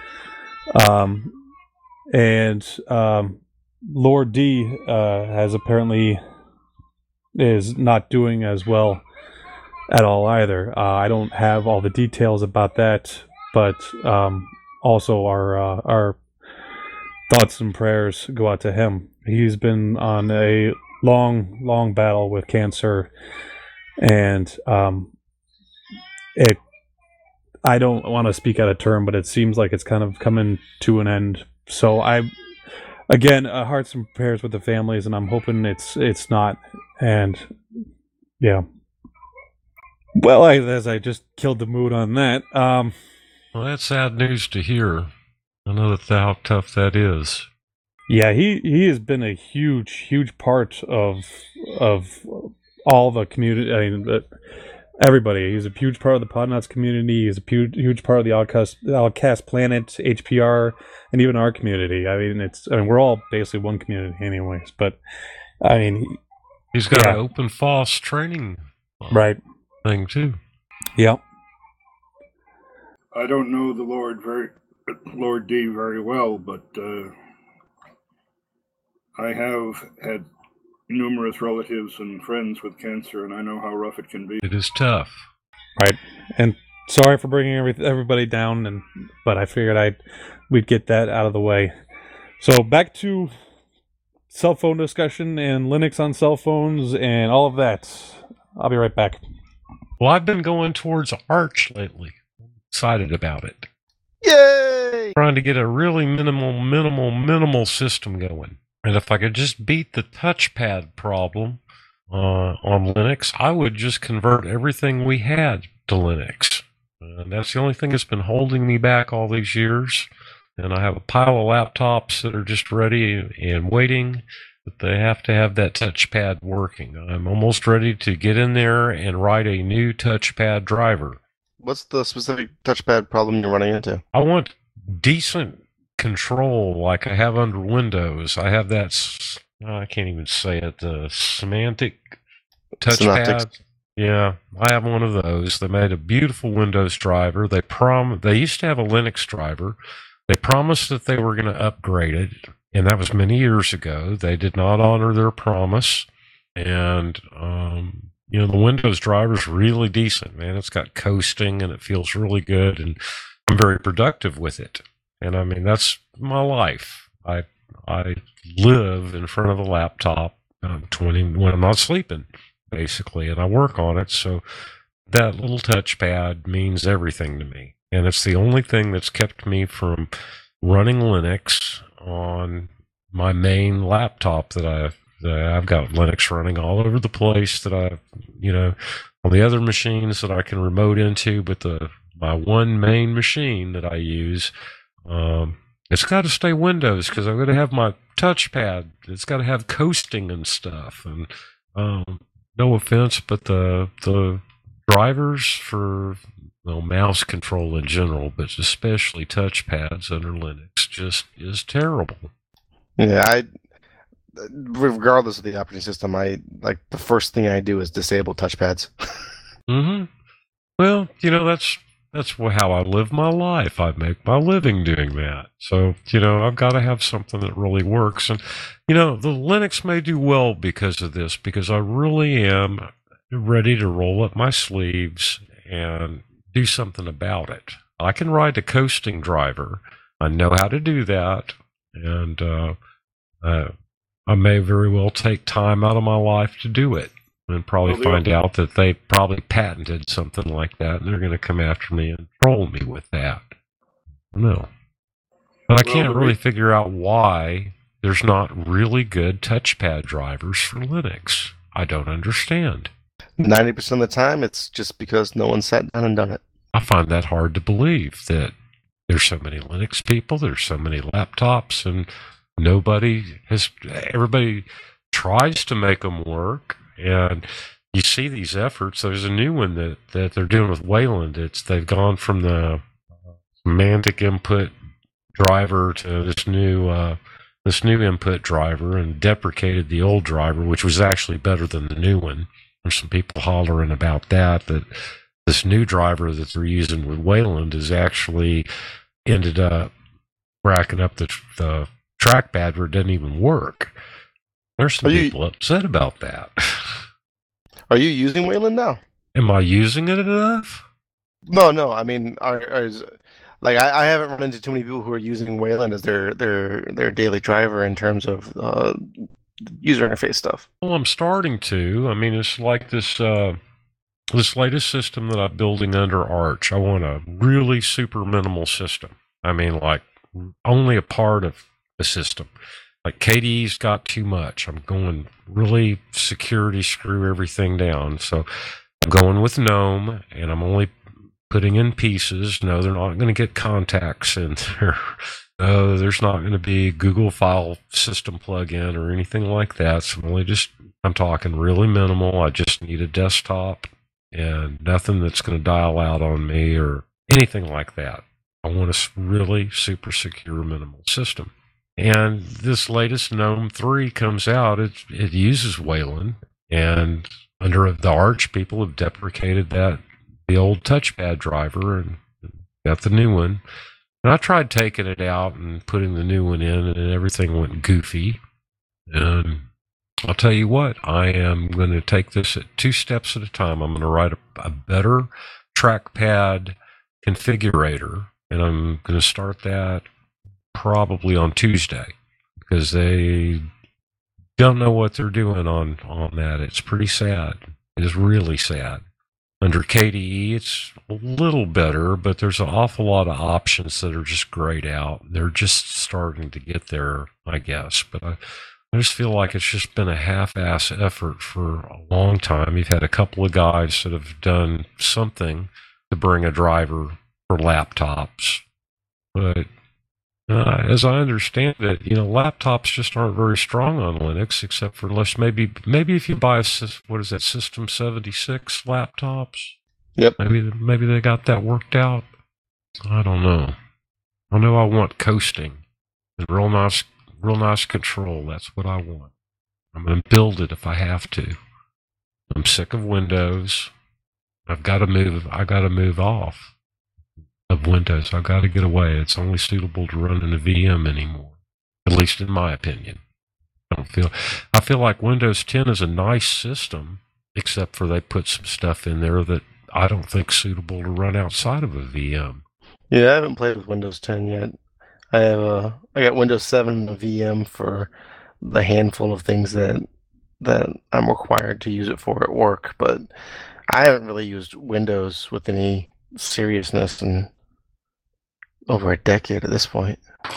Lord D has apparently is not doing as well at all either. I don't have all the details about that, but also our thoughts and prayers go out to him. He's been on a long battle with cancer, and I don't want to speak out of turn, but it seems like it's kind of coming to an end. So again, hearts and prayers with the families, and I'm hoping it's not. And yeah. Well, as I just killed the mood on that. Well, that's sad news to hear. I know how tough that is. Yeah, he has been a huge part of all the community. I mean, everybody. He's a huge part of the Podnuts community. He's a huge part of the Outcast Planet, HPR, and even our community. I mean, we're all basically one community, anyways. But I mean, he's got an open FOSS training, right? Thing too. Yep. I don't know the Lord D very well, but I have had numerous relatives and friends with cancer, and I know how rough it can be. It is tough. Right. And sorry for bringing everybody down, but I figured we'd get that out of the way. So back to cell phone discussion and Linux on cell phones and all of that. I'll be right back. Well, I've been going towards Arch lately. I'm excited about it. Yay! Trying to get a really minimal system going. And if I could just beat the touchpad problem on Linux, I would just convert everything we had to Linux. And that's the only thing that's been holding me back all these years. And I have a pile of laptops that are just ready and waiting, but they have to have that touchpad working. I'm almost ready to get in there and write a new touchpad driver. What's the specific touchpad problem you're running into? I want decent control like I have under Windows. I have that, I can't even say it, the semantic touchpad. Synaptics. Yeah, I have one of those. They made a beautiful Windows driver. They used to have a Linux driver. They promised that they were going to upgrade it, and that was many years ago. They did not honor their promise, and the Windows driver is really decent, man. It's got coasting, and it feels really good, and I'm very productive with it. And I mean, that's my life. I live in front of a laptop when I'm not sleeping, basically, and I work on it. So that little touchpad means everything to me. And it's the only thing that's kept me from running Linux on my main laptop that I've got Linux running all over the place that on the other machines that I can remote into, but my one main machine that I use, it's got to stay Windows because I'm going to have my touchpad. It's got to have coasting and stuff. And no offense, but the drivers for mouse control in general, but especially touchpads under Linux, just is terrible. Yeah, regardless of the operating system, the first thing I do is disable touchpads. Mm-hmm. Well, that's how I live my life. I make my living doing that. So, I've got to have something that really works. And, the Linux may do well because of this, because I really am ready to roll up my sleeves and do something about it. I can write a coasting driver. I know how to do that. And I may very well take time out of my life to do it and probably Well, find out that they probably patented something like that and they're going to come after me and troll me with that. No. But I Well, can't the really re- figure out why there's not really good touchpad drivers for Linux. I don't understand. 90% of the time, it's just because no one sat down and done it. I find that hard to believe that there's so many Linux people, there's so many laptops, and everybody tries to make them work. And you see these efforts. There's a new one that they're doing with Wayland. They've gone from the semantic input driver to this new input driver and deprecated the old driver, which was actually better than the new one. There's some people hollering about that this new driver that they're using with Wayland has actually ended up racking up the trackpad where it doesn't even work. There's some people upset about that. Are you using Wayland now? Am I using it enough? No. I mean, I haven't run into too many people who are using Wayland as their daily driver in terms of user interface stuff. Well, I'm starting to. I mean, it's like this latest system that I'm building under Arch. I want a really super minimal system. I mean, like only a part of the system. Like KDE's got too much. I'm going really security screw everything down. So I'm going with GNOME, and I'm only putting in pieces. No, they're not going to get contacts in there. No, there's not going to be Google file system plugin or anything like that. So I'm talking really minimal. I just need a desktop and nothing that's going to dial out on me or anything like that. I want a really super secure minimal system. And this latest GNOME 3 comes out. It uses Wayland, and under the Arch, people have deprecated the old touchpad driver and got the new one. And I tried taking it out and putting the new one in, and everything went goofy. And I'll tell you what, I am going to take this at 2 steps at a time. I'm going to write a better trackpad configurator, and I'm going to start that probably on Tuesday, because they don't know what they're doing on that. It's pretty sad. It is really sad. Under KDE, it's a little better, but there's an awful lot of options that are just grayed out. They're just starting to get there, I guess. But I just feel like it's just been a half-ass effort for a long time. You've had a couple of guys that have done something to bring a driver for laptops. But as I understand it, laptops just aren't very strong on Linux, except for unless maybe if you buy System 76 laptops. Yep. Maybe they got that worked out. I don't know. I know I want coasting and real nice control. That's what I want. I'm going to build it if I have to. I'm sick of Windows. I got to move off of Windows. I've got to get away. It's only suitable to run in a VM anymore, at least in my opinion. I feel like Windows 10 is a nice system, except for they put some stuff in there that I don't think suitable to run outside of a VM. Yeah, I haven't played with Windows 10 yet. I got Windows 7 and a VM for the handful of things that I'm required to use it for at work, but I haven't really used Windows with any seriousness in over a decade at this point.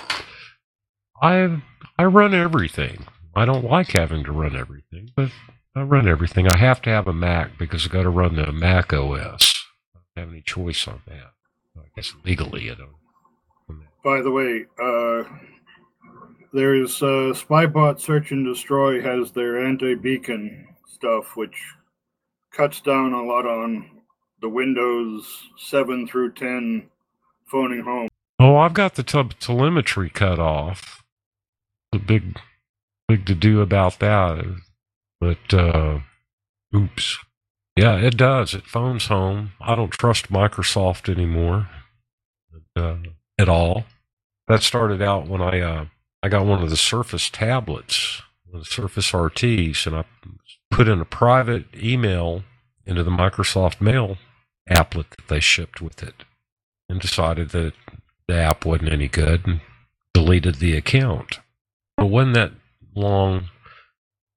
I run everything. I don't like having to run everything, but I run everything. I have to have a Mac because I've got to run the Mac OS. I don't have any choice on that. I guess legally I don't. By the way, there's Spybot Search and Destroy has their anti-beacon stuff, which cuts down a lot on the Windows 7 through 10 phoning home. Oh, I've got the telemetry cut off. The big to do about that. But, oops. Yeah, it does. It phones home. I don't trust Microsoft anymore at all. That started out when I got one of the Surface tablets, the Surface RTs, and I put in a private email into the Microsoft Mail applet that they shipped with it, and decided that the app wasn't any good and deleted the account. It wasn't that long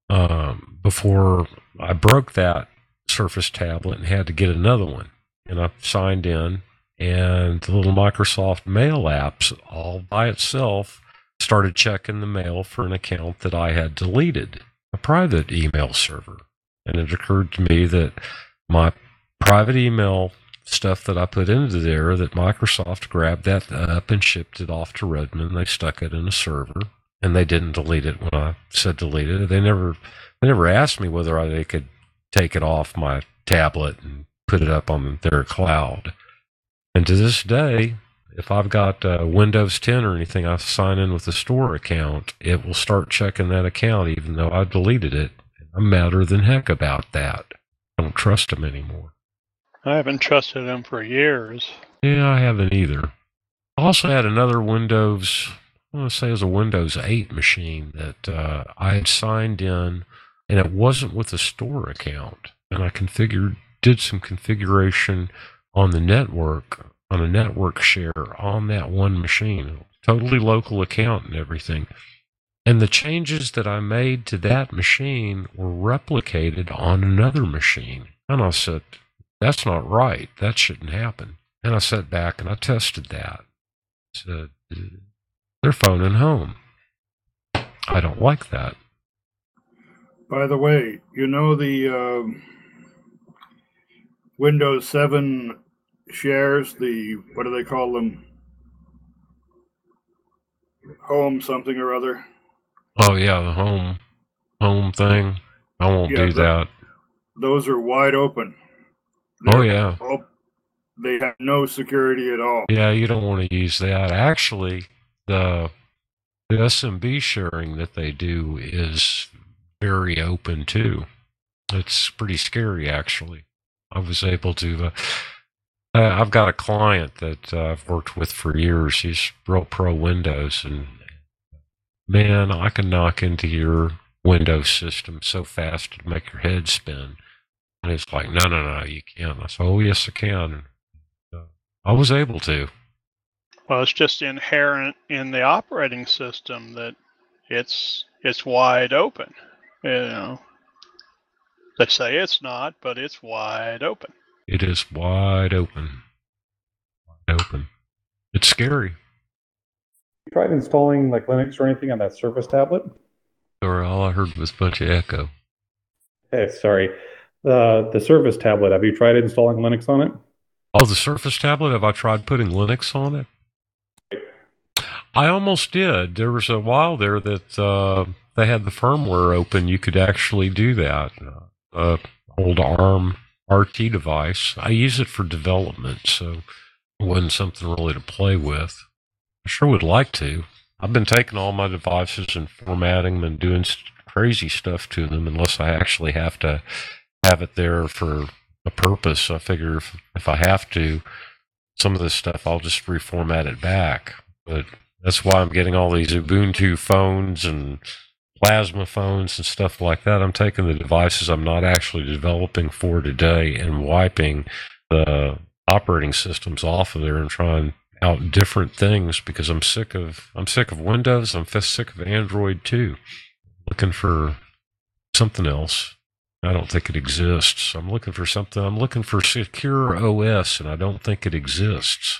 before I broke that Surface tablet and had to get another one. And I signed in, and the little Microsoft Mail apps all by itself started checking the mail for an account that I had deleted, a private email server. And it occurred to me that my private email stuff that I put into there, that Microsoft grabbed that up and shipped it off to Redmond. They stuck it in a server, and they didn't delete it when I said delete it. They never asked me whether they could take it off my tablet and put it up on their cloud. And to this day, if I've got Windows 10 or anything, I sign in with a store account, it will start checking that account even though I deleted it. I'm madder than heck about that. I don't trust them anymore. I haven't trusted them for years. Yeah, I haven't either. I also had another Windows, I want to say it was a Windows 8 machine that I had signed in, and it wasn't with a store account. And I did some configuration on the network, on a network share on that one machine. Totally local account and everything. And the changes that I made to that machine were replicated on another machine. And I said, that's not right. That shouldn't happen. And I sat back and I tested that. I said, they're phoning home. I don't like that. By the way, you know the Windows 7 shares, what do they call them? Home something or other. Oh yeah, the home thing. I won't do that. Those are wide open. Yeah. They have no security at all. Yeah, you don't want to use that. Actually, the SMB sharing that they do is very open too. It's pretty scary, actually. I was able to. I've got a client that I've worked with for years. He's real pro Windows, and man, I can knock into your Windows system so fast it'd make your head spin. And he's like, no, you can't. I said, oh, yes, I can. I was able to. Well, it's just inherent in the operating system that it's wide open. You know, they say it's not, but it's wide open. It is wide open. Wide open. It's scary. You tried installing like Linux or anything on that Surface tablet? Or all I heard was a bunch of echo. Hey, sorry. The Surface tablet, have you tried installing Linux on it? Oh, the Surface tablet? Have I tried putting Linux on it? I almost did. There was a while there that they had the firmware open. You could actually do that. Old ARM RT device. I use it for development, so it wasn't something really to play with. I sure would like to. I've been taking all my devices and formatting them and doing crazy stuff to them unless I actually have to have it there for a purpose. I figure if I have to, some of this stuff, I'll just reformat it back. But that's why I'm getting all these Ubuntu phones and Plasma phones and stuff like that. I'm taking the devices I'm not actually developing for today and wiping the operating systems off of there and trying out different things because I'm sick of Windows. I'm sick of Android too. Looking for something else. I don't think it exists. I'm looking for something. I'm looking for secure OS, and I don't think it exists.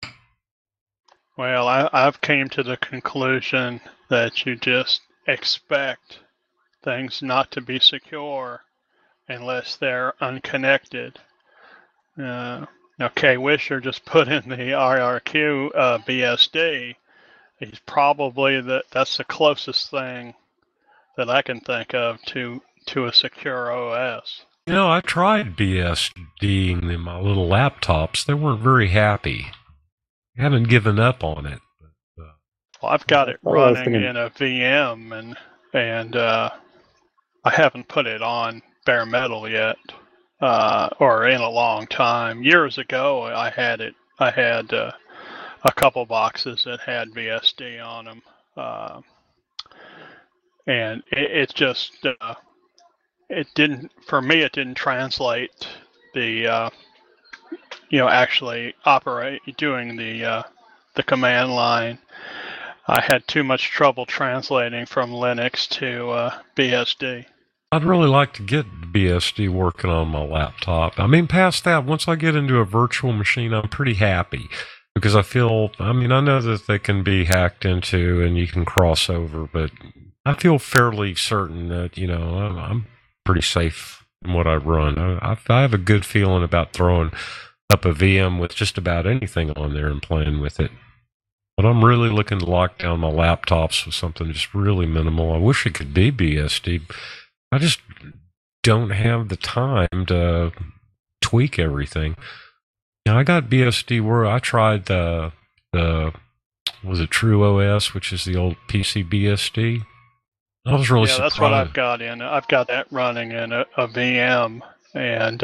Well, I've came to the conclusion that you just expect things not to be secure unless they're unconnected. Now, Kay Wisher just put in the IRQ BSD. He's probably that's the closest thing that I can think of to a secure OS. You know, I tried BSDing in my little laptops. They weren't very happy. I haven't given up on it. Well, I've got it running in a VM, and I haven't put it on bare metal yet, or in a long time. Years ago, I had a couple boxes that had BSD on them, and it just it didn't, for me, it didn't translate the actually doing the command line. I had too much trouble translating from Linux to BSD. I'd really like to get BSD working on my laptop. I mean, past that, once I get into a virtual machine, I'm pretty happy because I know that they can be hacked into and you can cross over, but I feel fairly certain that, I'm pretty safe in what I run. I have a good feeling about throwing up a VM with just about anything on there and playing with it. But I'm really looking to lock down my laptops with something just really minimal. I wish it could be BSD. I just don't have the time to tweak everything. I got BSD where I tried was it TrueOS, which is the old PC BSD. I was really surprised. That's what I've got in. I've got that running in a VM and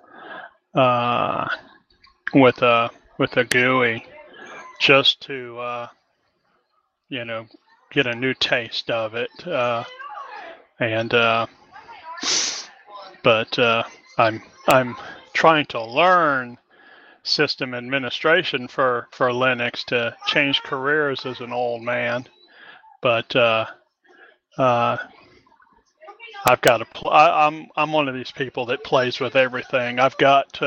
with a GUI just to get a new taste of it. But I'm trying to learn system administration for Linux to change careers as an old man. But I've got to. I'm one of these people that plays with everything. I've got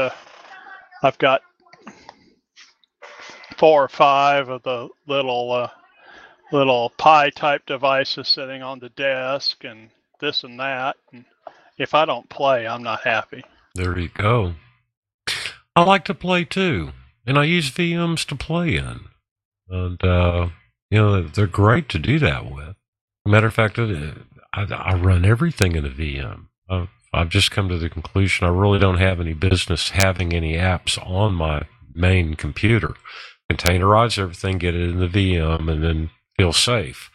4 or 5 of the little Pi type devices sitting on the desk and this and that. And if I don't play, I'm not happy. There you go. I like to play too, and I use VMs to play in, and they're great to do that with. Matter of fact, I run everything in a VM. I've just come to the conclusion I really don't have any business having any apps on my main computer. Containerize everything, get it in the VM, and then feel safe.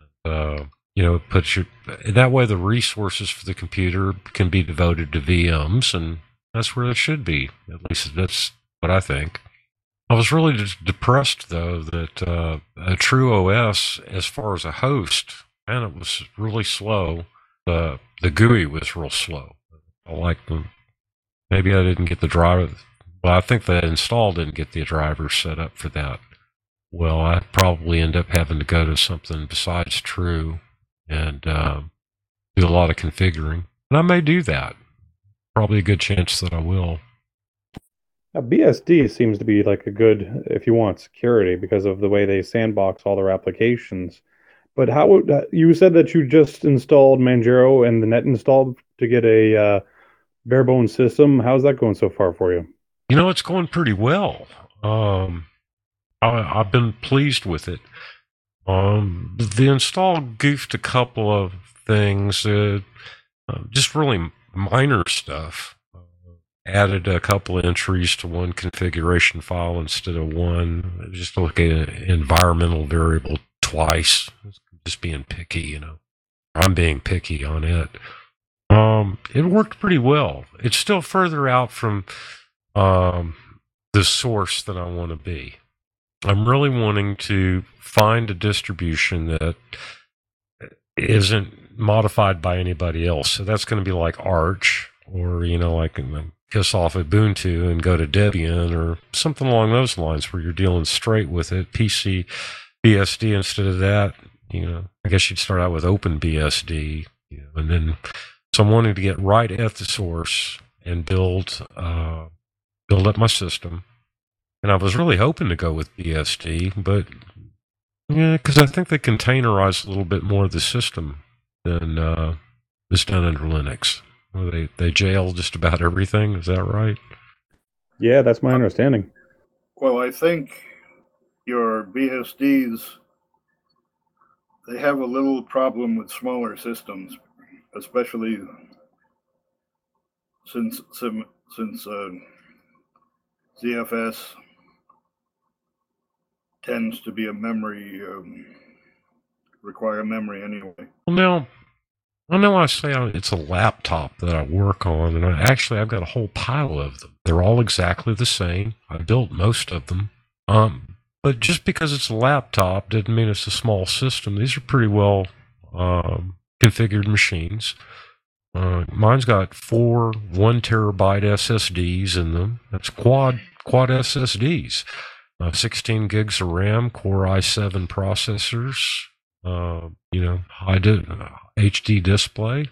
That way the resources for the computer can be devoted to VMs, and that's where it should be. At least that's what I think. I was really just depressed, though, that a TrueOS, as far as a host, man, it was really slow. The GUI was real slow. I like them. Maybe I didn't get the driver. Well, I think the install didn't get the driver set up for that. Well, I'd probably end up having to go to something besides True and do a lot of configuring. And I may do that. Probably a good chance that I will. BSD seems to be like a good, if you want security, because of the way they sandbox all their applications. But how would you said that you just installed Manjaro and the net installed to get a bare bones system? How's that going so far for you? It's going pretty well. I've been pleased with it. The install goofed a couple of things, just really minor stuff. Added a couple of entries to one configuration file instead of one. Just look at an environmental variable twice. Just being picky, I'm being picky on it. It worked pretty well. It's still further out from the source that I want to be. I'm really wanting to find a distribution that isn't modified by anybody else. So that's going to be like Arch, or, like kiss off Ubuntu and go to Debian or something along those lines where you're dealing straight with it. PC BSD instead of that, I guess you'd start out with OpenBSD, and then so I'm wanting to get right at the source and build up my system. And I was really hoping to go with BSD, but because I think they containerize a little bit more of the system than is done under Linux. They jail just about everything. Is that right? Yeah, that's my understanding. Well, I think your BSDs, they have a little problem with smaller systems, especially since ZFS tends to be a memory, require memory anyway. Well, now, I know I say it's a laptop that I work on, and I've got a whole pile of them. They're all exactly the same. I built most of them. But just because it's a laptop doesn't mean it's a small system. These are pretty well configured machines. Mine's got 4 1 terabyte SSDs in them. That's quad SSDs. 16 gigs of RAM, Core i7 processors, high HD display.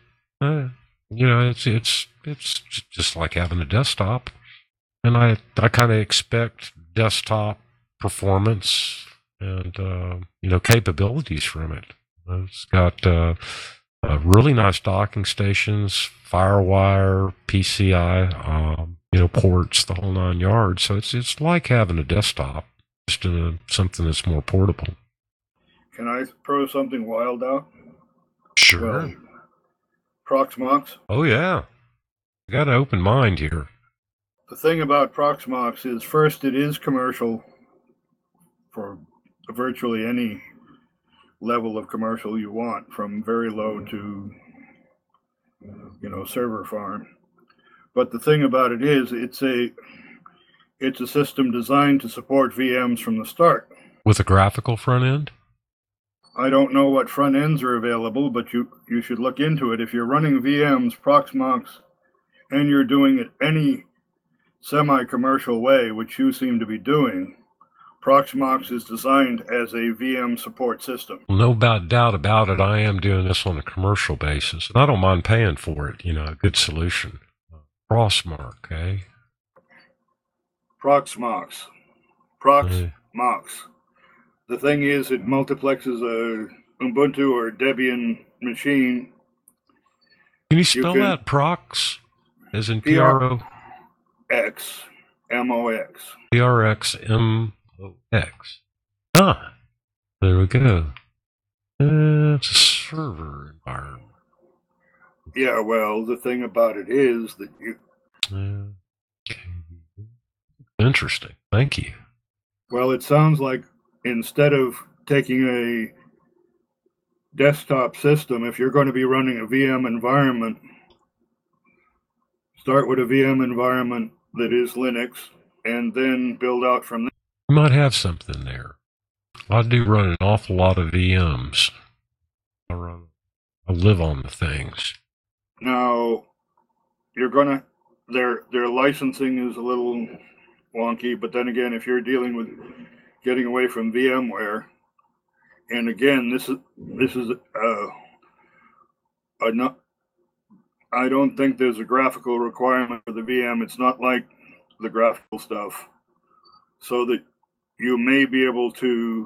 It's just like having a desktop, and I kind of expect desktop performance and capabilities from it. It's got really nice docking stations, FireWire, PCI, ports, the whole 9 yards. So it's like having a desktop, just in something that's more portable. Can I throw something wild out? Sure. Well, Proxmox. Oh yeah, I got an open mind here. The thing about Proxmox is, first, it is commercial for virtually any level of commercial you want, from very low to server farm. But the thing about it is, it's a system designed to support VMs from the start. With a graphical front end? I don't know what front ends are available, but you should look into it. If you're running VMs, Proxmox, and you're doing it any semi-commercial way, which you seem to be doing, Proxmox is designed as a VM support system. No doubt about it. I am doing this on a commercial basis, and I don't mind paying for it. A good solution. Proxmox, eh? Proxmox. The thing is, it multiplexes a Ubuntu or Debian machine. Can you spell that? Prox, as in PRO? X, MOX. PRXMOX. Ah, there we go. It's a server environment. Yeah, well, the thing about it is that you... Okay. Interesting. Thank you. Well, it sounds like instead of taking a desktop system, if you're going to be running a VM environment, start with a VM environment that is Linux, and then build out from there. You might have something there. I do run an awful lot of VMs. I live on the things. Now, their licensing is a little wonky, but then again, if you're dealing with getting away from VMware, and again, this is I don't think there's a graphical requirement for the VM. It's not like the graphical stuff, so that you may be able to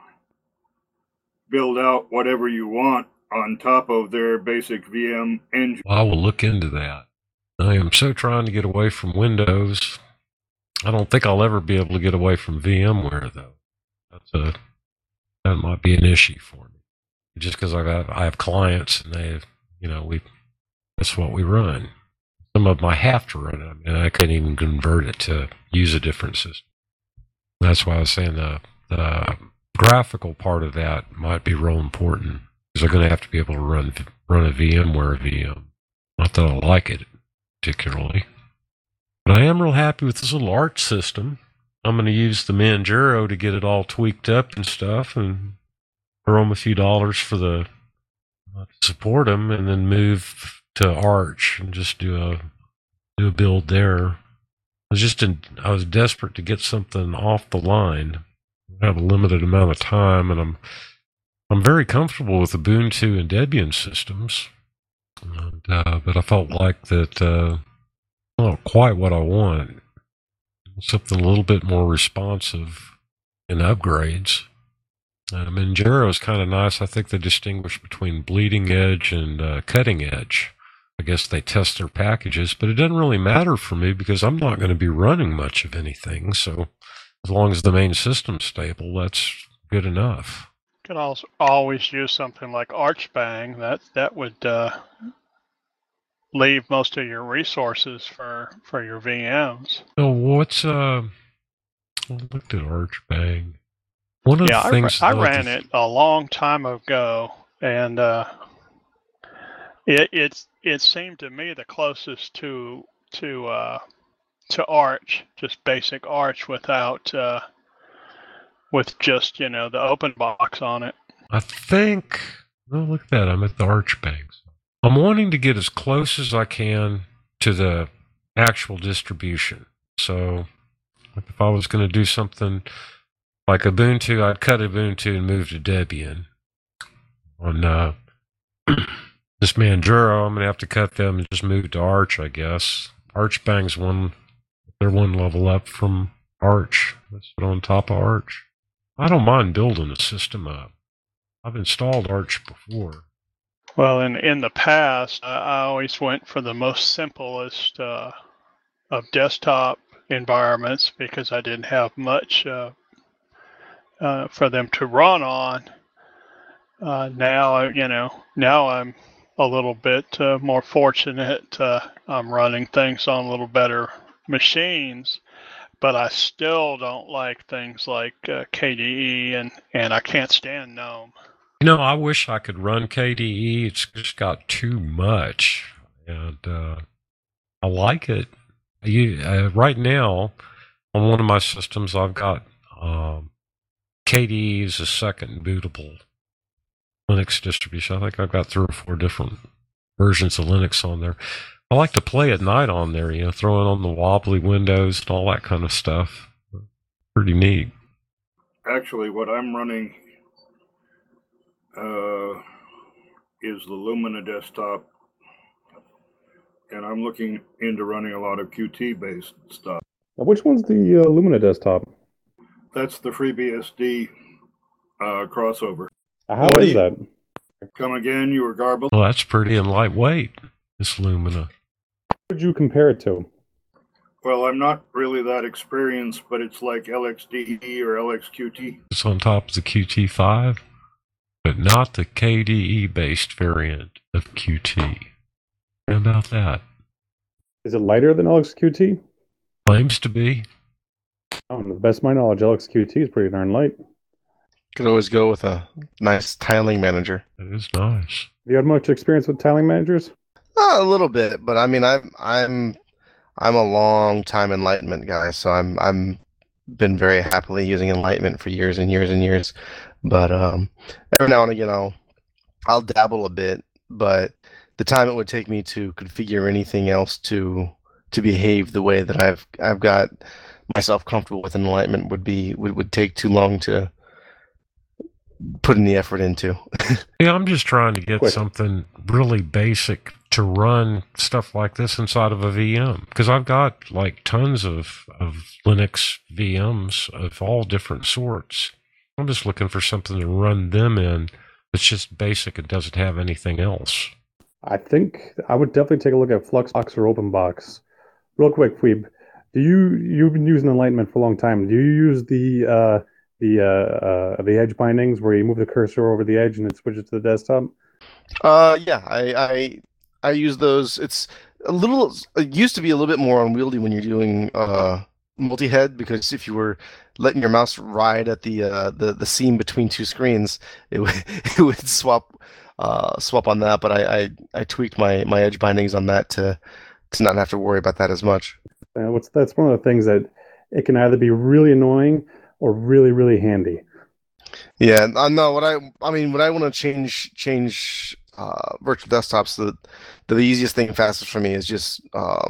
build out whatever you want on top of their basic VM engine. Well, I will look into that. I am so trying to get away from Windows. I don't think I'll ever be able to get away from VMware, though. That might be an issue for me. Just because I have clients and that's what we run. Some of them I have to run it. I mean, I couldn't even convert it to use a different system. That's why I was saying the graphical part of that might be real important, because they're going to have to be able to run a VMware VM. Not that I like it particularly, but I am real happy with this little Arch system. I'm going to use the Manjaro to get it all tweaked up and stuff, and throw them a few dollars for the support them, and then move to Arch and just do a build there. I was desperate to get something off the line. I have a limited amount of time, and I'm very comfortable with Ubuntu and Debian systems. But I felt like that not quite what I want. Something a little bit more responsive in upgrades. Manjaro is kind of nice. I think they distinguish between bleeding edge and cutting edge. I guess they test their packages, but it doesn't really matter for me because I'm not going to be running much of anything. So as long as the main system's stable, that's good enough. You can also always use something like Archbang. That would leave most of your resources for your VMs. Oh, I looked at Archbang. One of the things I ran it a long time ago, and it seemed to me the closest to Arch, just basic Arch without with just the open box on it. I think. Oh, look at that! I'm at the Archbang. I'm wanting to get as close as I can to the actual distribution. So Like if I was going to do something like Ubuntu, I'd cut Ubuntu and move to Debian. On this Manjaro, I'm going to have to cut them and just move to Arch, I guess. Archbang's they're one level up from Arch. Let's put on top of Arch. I don't mind building a system up. I've installed Arch before. Well, in the past, I always went for the most simplest of desktop environments because I didn't have much for them to run on. Now I'm a little bit more fortunate. I'm running things on a little better machines, but I still don't like things like KDE, and I can't stand GNOME. I wish I could run KDE. It's just got too much, and I like it. Right now, on one of my systems, I've got KDE as a second bootable Linux distribution. I think I've got 3 or 4 different versions of Linux on there. I like to play at night on there, throwing on the wobbly windows and all that kind of stuff. Pretty neat. Actually, what I'm running is the Lumina desktop, and I'm looking into running a lot of Qt-based stuff. Which one's the Lumina desktop? That's the FreeBSD crossover. How is that? Come again, you were garbled? Well, that's pretty and lightweight, this Lumina. What would you compare it to? Well, I'm not really that experienced, but it's like LXDE or LXQT. It's on top of the Qt5, but not the KDE-based variant of Qt. How about that? Is it lighter than LXQT? Claims to be. Oh, to the best of my knowledge, LXQT is pretty darn light. Could always go with a nice tiling manager. It is nice. Have you had much experience with tiling managers? A little bit, but I mean, I'm a long time Enlightenment guy, so I'm been very happily using Enlightenment for years and years and years. But every now and again, I'll dabble a bit, but the time it would take me to configure anything else to behave the way that I've got myself comfortable with Enlightenment would take too long to putting the effort into. Yeah, I'm just trying to get something really basic to run stuff like this inside of a VM, because I've got like tons of Linux VMs of all different sorts. I'm just looking for something to run them in that's just basic and doesn't have anything else. I think I would definitely take a look at Fluxbox or OpenBox. Real quick, Phoebe, you've been using Enlightenment for a long time. Do you use the edge bindings where you move the cursor over the edge and it switches to the desktop? Yeah, I use those. It used to be a little bit more unwieldy when you're doing multi-head, because if you were letting your mouse ride at the seam between 2 screens, it would swap on that. But I tweaked my edge bindings on that to not have to worry about that as much. That's one of the things that it can either be really annoying or really, really handy. Yeah, no. When I want to change virtual desktops, the easiest thing, fastest for me is just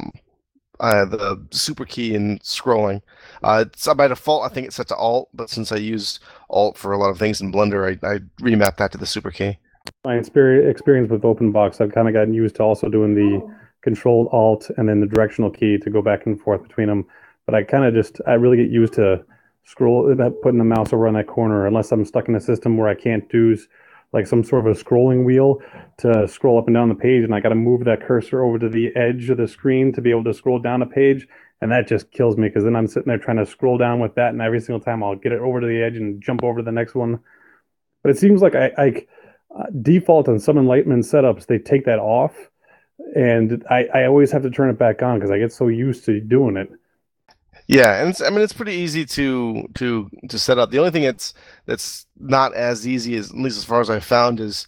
the super key and scrolling. It's by default, I think it's set to Alt, but since I use Alt for a lot of things in Blender, I remap that to the super key. My experience with OpenBox, I've kind of gotten used to also doing the Control Alt and then the directional key to go back and forth between them. But I really get used to putting the mouse over on that corner, unless I'm stuck in a system where I can't do like some sort of a scrolling wheel to scroll up and down the page, and I got to move that cursor over to the edge of the screen to be able to scroll down a page, and that just kills me, because then I'm sitting there trying to scroll down with that, and every single time I'll get it over to the edge and jump over to the next one. But it seems like I default on some Enlightenment setups, they take that off, and I always have to turn it back on because I get so used to doing it. Yeah, and it's pretty easy to set up. The only thing that's not as easy, as at least as far as I found, is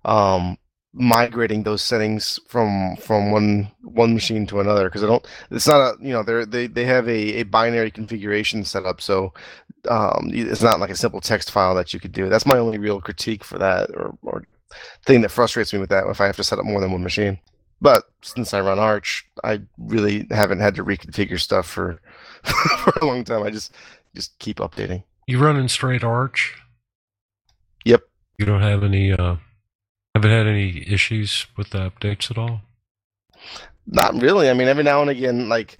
migrating those settings from one machine to another, because it's not they have a binary configuration set up, so it's not like a simple text file that you could do. That's my only real critique for that, or thing that frustrates me with that, if I have to set up more than one machine. But since I run Arch, I really haven't had to reconfigure stuff for for a long time. I just keep updating. You running straight Arch? Yep. You don't have any haven't had any issues with the updates at all? Not really. I mean, every now and again, like,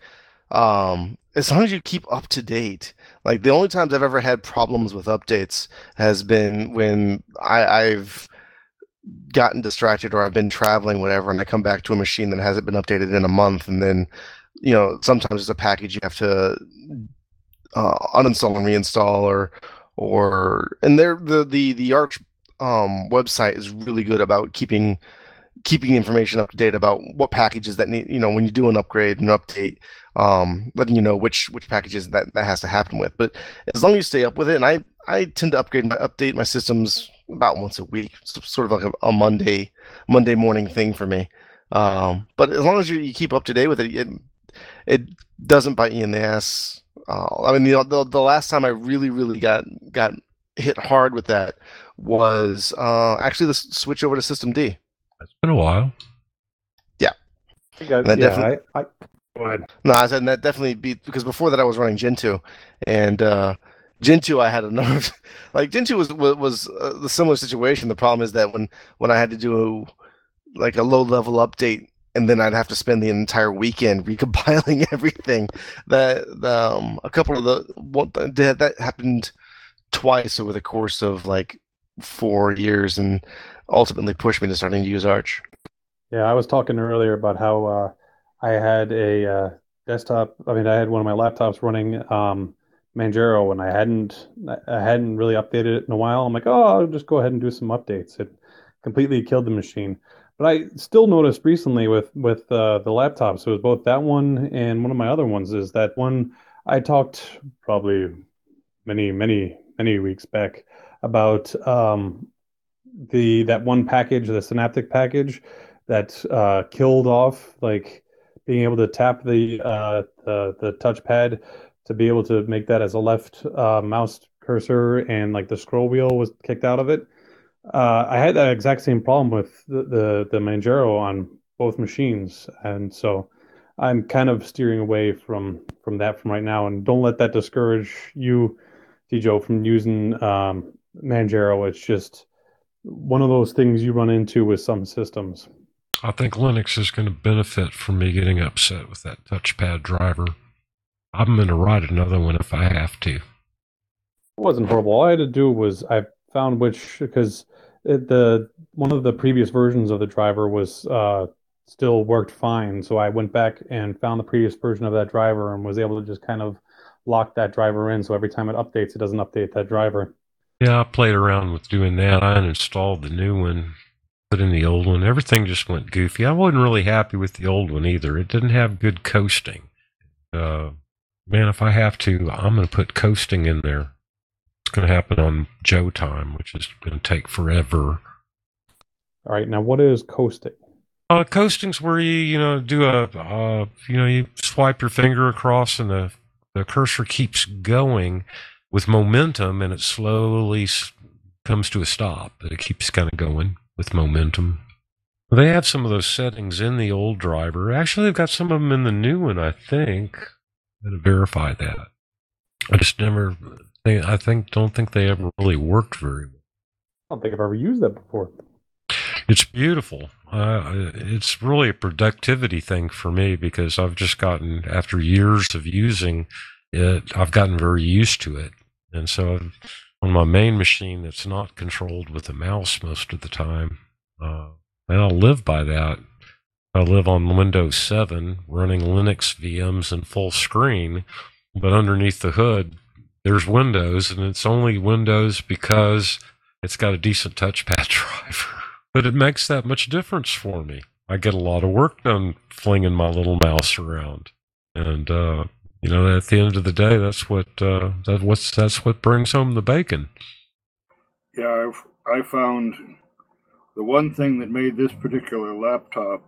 as long as you keep up to date. Like, the only times I've ever had problems with updates has been when I've gotten distracted or I've been traveling, whatever, and I come back to a machine that hasn't been updated in a month, and then, sometimes it's a package you have to uninstall and reinstall, and the Arch website is really good about keeping information up to date about what packages that need, when you do an upgrade and update, letting you know which packages that has to happen with. But as long as you stay up with it, and I tend to update my systems about once a week, sort of like a Monday morning thing for me. But as long as you keep up to date with it, it doesn't bite you in the ass. I mean, the last time I really got hit hard with that was actually the switch over to System D. It's been a while. Yeah. Go ahead. No, I said that definitely because before that I was running Gentoo, and Gentoo I had another like Gentoo was the similar situation. The problem is that when I had to do like a low level update, and then I'd have to spend the entire weekend recompiling everything. That a couple of that happened twice over the course of like 4 years, and ultimately pushed me to starting to use Arch. Yeah, I was talking earlier about how I had a desktop. I mean, I had one of my laptops running Manjaro, and I hadn't really updated it in a while. I'm like, oh, I'll just go ahead and do some updates. It completely killed the machine. But I still noticed recently with the laptops, it was both that one and one of my other ones, is that one I talked probably many weeks back about that one package, the Synaptic package that killed off like being able to tap the touchpad to be able to make that as a left mouse cursor, and like the scroll wheel was kicked out of it. I had that exact same problem with the Manjaro on both machines, and so I'm kind of steering away from that from right now. And don't let that discourage you, Tijo, from using Manjaro. It's just one of those things you run into with some systems. I think Linux is going to benefit from me getting upset with that touchpad driver. I'm going to write another one if I have to. It wasn't horrible. All I had to do was I found because one of the previous versions of the driver was still worked fine. So I went back and found the previous version of that driver and was able to just kind of lock that driver in. So every time it updates, it doesn't update that driver. Yeah, I played around with doing that. I uninstalled the new one, put in the old one. Everything just went goofy. I wasn't really happy with the old one either. It didn't have good coasting. Man, if I have to, I'm going to put coasting in there. It's going to happen on Joe time, which is going to take forever. All right, now what is coasting? Coasting's where you do you swipe your finger across and the cursor keeps going with momentum, and it slowly comes to a stop. But it keeps kind of going with momentum. They have some of those settings in the old driver. Actually, they've got some of them in the new one, I think. I'm going to verify that. I just don't think they ever really worked very well. I don't think I've ever used that before. It's beautiful. It's really a productivity thing for me because I've just gotten, after years of using it, I've gotten very used to it. And so on my main machine that's not controlled with a mouse most of the time, and I'll live by that. I live on Windows 7 running Linux VMs in full screen, but underneath the hood, there's Windows, and it's only Windows because it's got a decent touchpad driver. But it makes that much difference for me. I get a lot of work done flinging my little mouse around. And, at the end of the day, that's what brings home the bacon. Yeah, I found the one thing that made this particular laptop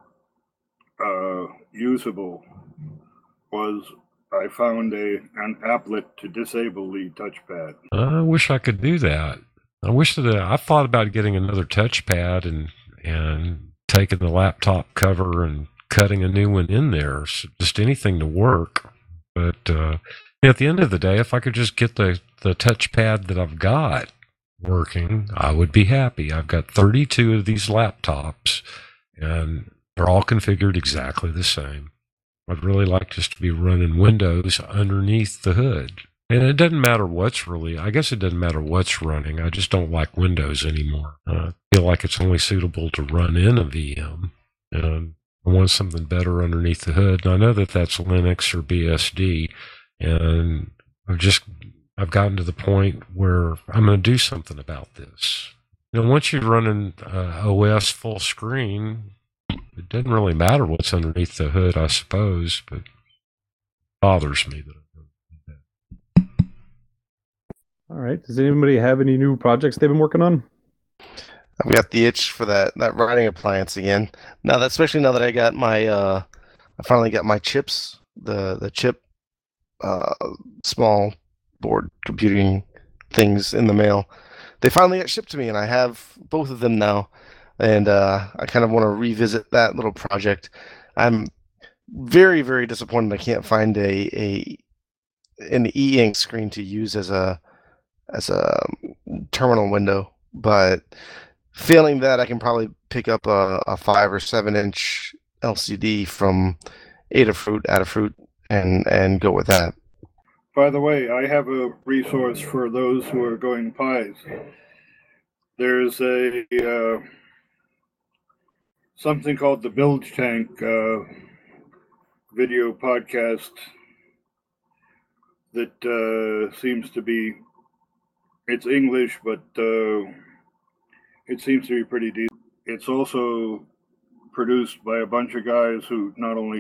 usable was I found an applet to disable the touchpad. I wish I could do that. I wish that I thought about getting another touchpad and taking the laptop cover and cutting a new one in there. So just anything to work. But at the end of the day, if I could just get the touchpad that I've got working, I would be happy. I've got 32 of these laptops, and they're all configured exactly the same. I'd really like just to be running Windows underneath the hood. And it doesn't matter I guess it doesn't matter what's running. I just don't like Windows anymore. I feel like it's only suitable to run in a VM. And I want something better underneath the hood. And I know that that's Linux or BSD. And I've gotten to the point where I'm going to do something about this. Once you're running OS full screen, it doesn't really matter what's underneath the hood, I suppose, but it bothers me that All right. Does anybody have any new projects they've been working on? I've got the itch for that writing appliance again. Especially now that I got I finally got my chips, the chip, small board computing things in the mail. They finally got shipped to me, and I have both of them now. And I kind of want to revisit that little project. I'm very, very disappointed I can't find an e-ink screen to use as a terminal window, but failing that, I can probably pick up a 5 or 7 inch LCD from Adafruit, and go with that. By the way, I have a resource for those who are going pies. There's a something called the Bilge Tank video podcast that seems to be, it's English, but it seems to be pretty deep. It's also produced by a bunch of guys who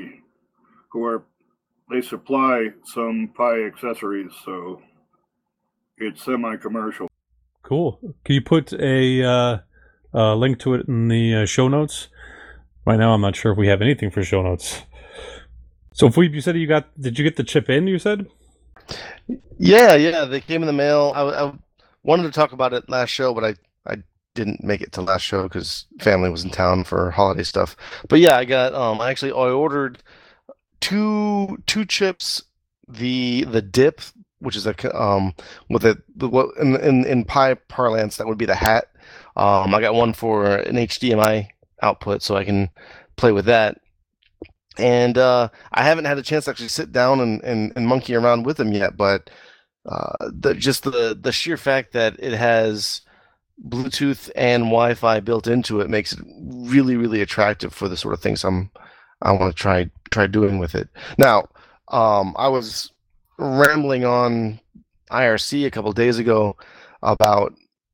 they supply some Pi accessories, so it's semi-commercial. Cool. Can you put a link to it in the show notes? Right now, I'm not sure if we have anything for show notes. So, you said did you get the chip in, you said? Yeah, they came in the mail. I wanted to talk about it last show, but I didn't make it to last show because family was in town for holiday stuff. But yeah, I got I ordered two chips, the dip, which is with what in Pi parlance that would be the hat. I got one for an HDMI output, so I can play with that. And I haven't had a chance to actually sit down and monkey around with them yet, but the sheer fact that it has Bluetooth and Wi-Fi built into it makes it really, really attractive for the sort of things I want to try doing with it. Now, I was rambling on IRC a couple days ago about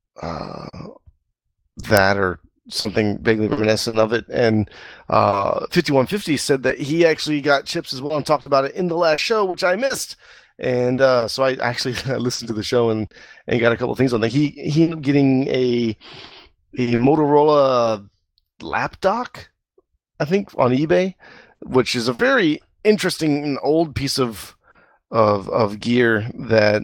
that or something vaguely reminiscent of it, and 5150 said that he actually got chips as well and talked about it in the last show, which I missed. And so I actually listened to the show and got a couple of things on there. He ended up getting a Motorola lap dock, I think, on eBay, which is a very interesting and old piece of gear that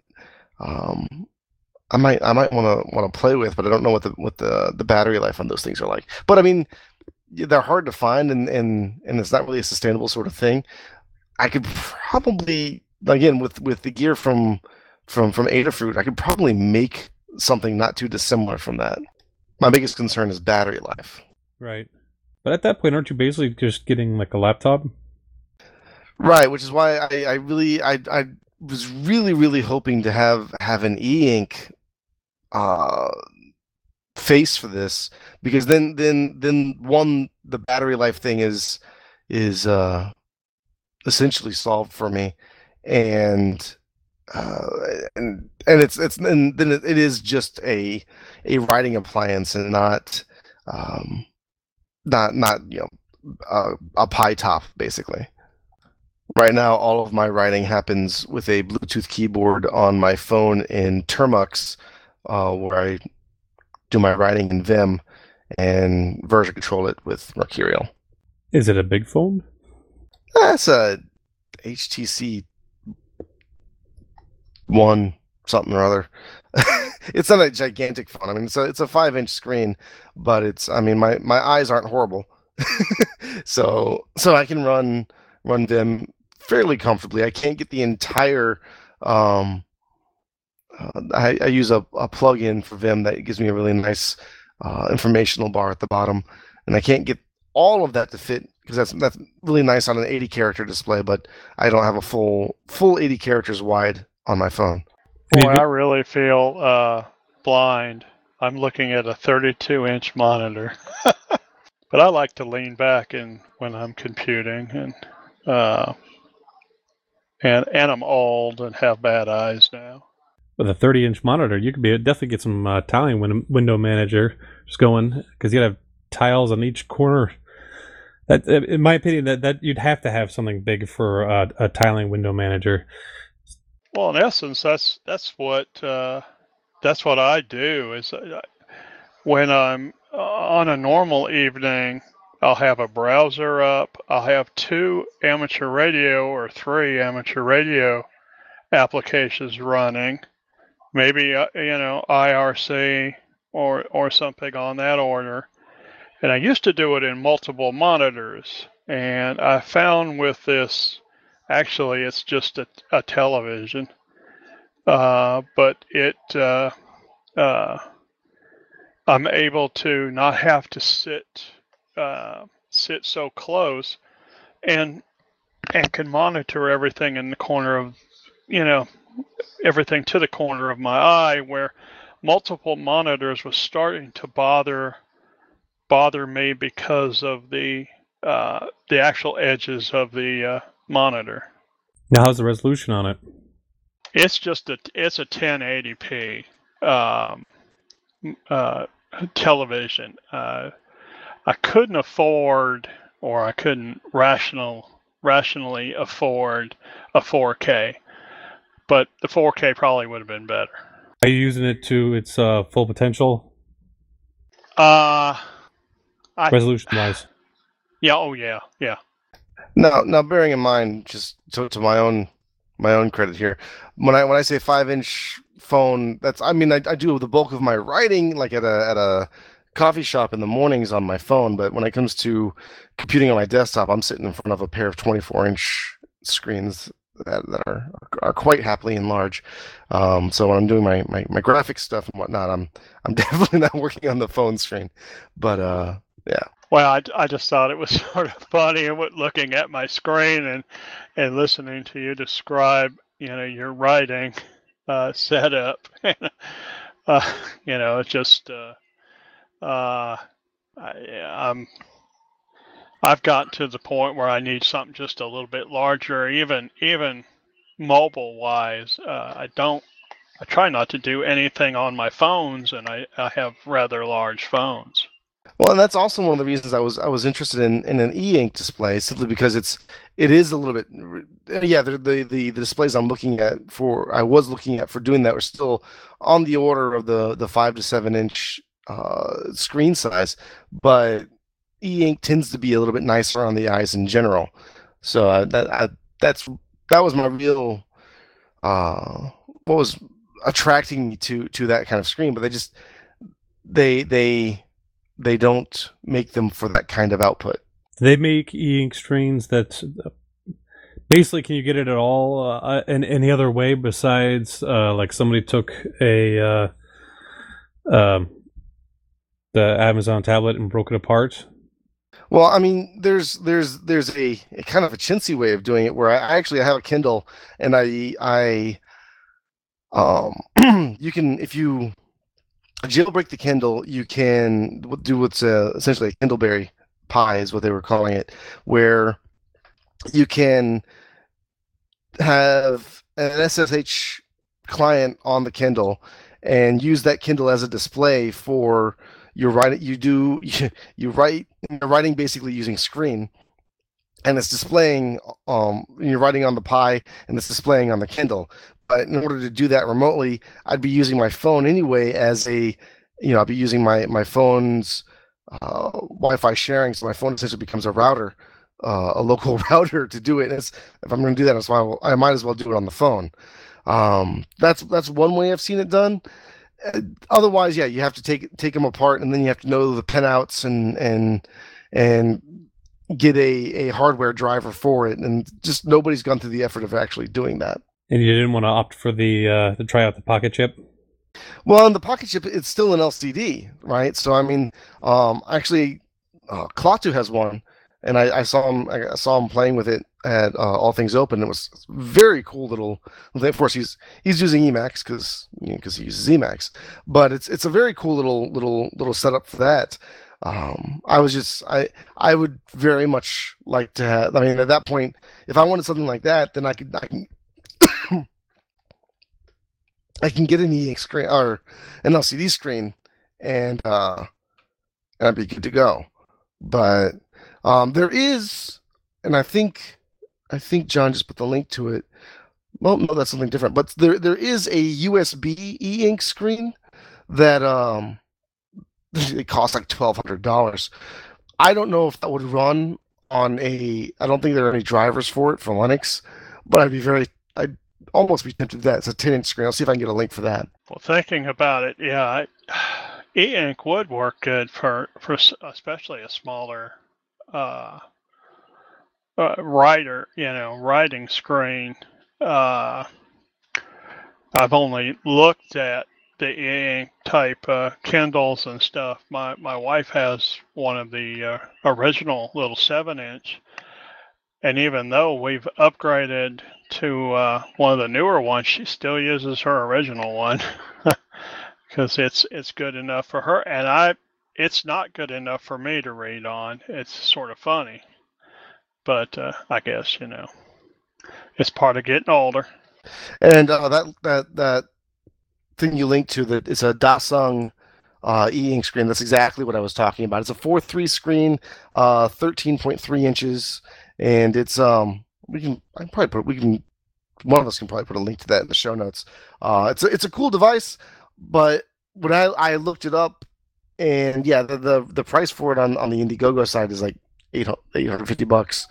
I might want to play with, but I don't know what the battery life on those things are like. But I mean, they're hard to find, and it's not really a sustainable sort of thing. I could probably, again, with the gear from Adafruit, I could probably make something not too dissimilar from that. My biggest concern is battery life. Right. But at that point, aren't you basically just getting like a laptop? Right, which is why I was really, really hoping to have an e-ink face for this, because then the battery life thing is essentially solved for me, and then it is just a writing appliance and not a Pi top, basically. Right now, all of my writing happens with a Bluetooth keyboard on my phone in Termux, where I do my writing in Vim and version control it with Mercurial. Is it a big phone? That's a HTC One something or other. It's not a gigantic phone. I mean, it's a 5-inch screen, but my eyes aren't horrible. so I can run Vim fairly comfortably. I can't get the entire. I use a plugin for Vim that gives me a really nice informational bar at the bottom, and I can't get all of that to fit because that's really nice on an 80 character display, but I don't have a full 80 characters wide on my phone. Boy, I really feel blind. I'm looking at a 32-inch monitor, but I like to lean back when I'm computing, and I'm old and have bad eyes now. With a 30-inch monitor, you could definitely get some tiling window manager just going, because you'd have tiles on each corner. That, in my opinion, that you'd have to have something big for a tiling window manager. Well, in essence, that's what I do. Is when I'm on a normal evening, I'll have a browser up. I'll have 2 amateur radio or 3 amateur radio applications running. Maybe IRC or something on that order. And I used to do it in multiple monitors, and I found with this, actually it's just a television, but I'm able to not have to sit so close, and can monitor everything in the corner of, everything to the corner of my eye, where multiple monitors was starting to bother me because of the actual edges of the monitor. Now, how's the resolution on it? It's a 1080p television. I couldn't afford, or I couldn't rationally afford a 4K, but the 4K probably would have been better. Are you using it to its full potential? Resolution-wise. Yeah. Oh, yeah. Now, bearing in mind, just to my own credit here, when I say 5-inch phone, I do the bulk of my writing like at a coffee shop in the mornings on my phone, but when it comes to computing on my desktop, I'm sitting in front of a pair of 24-inch screens that are quite happily enlarged. So when I'm doing my graphics stuff and whatnot, I'm definitely not working on the phone screen. But yeah. Well, I just thought it was sort of funny looking at my screen and listening to you describe, your writing setup. It's just I've gotten to the point where I need something just a little bit larger, even mobile wise. I try not to do anything on my phones, and I have rather large phones. Well, and that's also one of the reasons I was interested in an e-ink display, simply because it is a little bit, yeah. The displays I was looking at for doing that were still on the order of the 5 to 7 inch screen size, but e-ink tends to be a little bit nicer on the eyes in general. So that was my real what was attracting me to that kind of screen. But they don't make them for that kind of output. They make e-ink screens that basically, can you get it at all in any other way besides like somebody took the Amazon tablet and broke it apart? Well, I mean, there's a kind of a chintzy way of doing it where I actually have a Kindle, and I you can, if you jailbreak the Kindle, you can do what's essentially a Kindleberry Pi is what they were calling it, where you can have an SSH client on the Kindle and use that Kindle as a display for your writing. You're writing basically using screen, and it's displaying. You're writing on the Pi, and it's displaying on the Kindle. But in order to do that remotely, I'd be using my phone anyway as I'd be using my phone's Wi-Fi sharing, so my phone essentially becomes a router, a local router to do it. And if I'm going to do that, I might as well do it on the phone. That's one way I've seen it done. Otherwise, yeah, you have to take them apart, and then you have to know the pinouts and and get a hardware driver for it, and just nobody's gone through the effort of actually doing that. And you didn't want to opt for the to try out the Pocket Chip? Well, on the Pocket Chip, it's still an LCD, right? So I mean, actually, Klaatu has one, and I saw him playing with it at All Things Open. It was very cool little. Of course, he's using Emacs because he uses Emacs, but it's a very cool little setup for that. I would very much like to have. I mean, at that point, if I wanted something like that, then I can I can get an e-ink screen or an LCD screen, and I'd be good to go. But there is, and I think John just put the link to it. Well, no, that's something different. But there is a USB e-ink screen that it costs like $1,200. I don't know if that would run on I don't think there are any drivers for it for Linux, but I'd almost be tempted to that. It's a 10-inch screen. I'll see if I can get a link for that. Well, thinking about it, yeah, e-ink would work good for especially a smaller writing screen. I've only looked at the e-ink type Kindles and stuff. My wife has one of the original little 7-inch, and even though we've upgraded to one of the newer ones, she still uses her original one because it's good enough for her, and it's not good enough for me to read on. It's sort of funny, but I guess it's part of getting older. And that thing you linked to, that it's a Dasung e-ink screen. That's exactly what I was talking about. It's a 4:3 screen, 13.3 inches, and it's one of us can probably put a link to that in the show notes. It's a cool device, but when I looked it up, and yeah, the price for it on the Indiegogo side is like $850.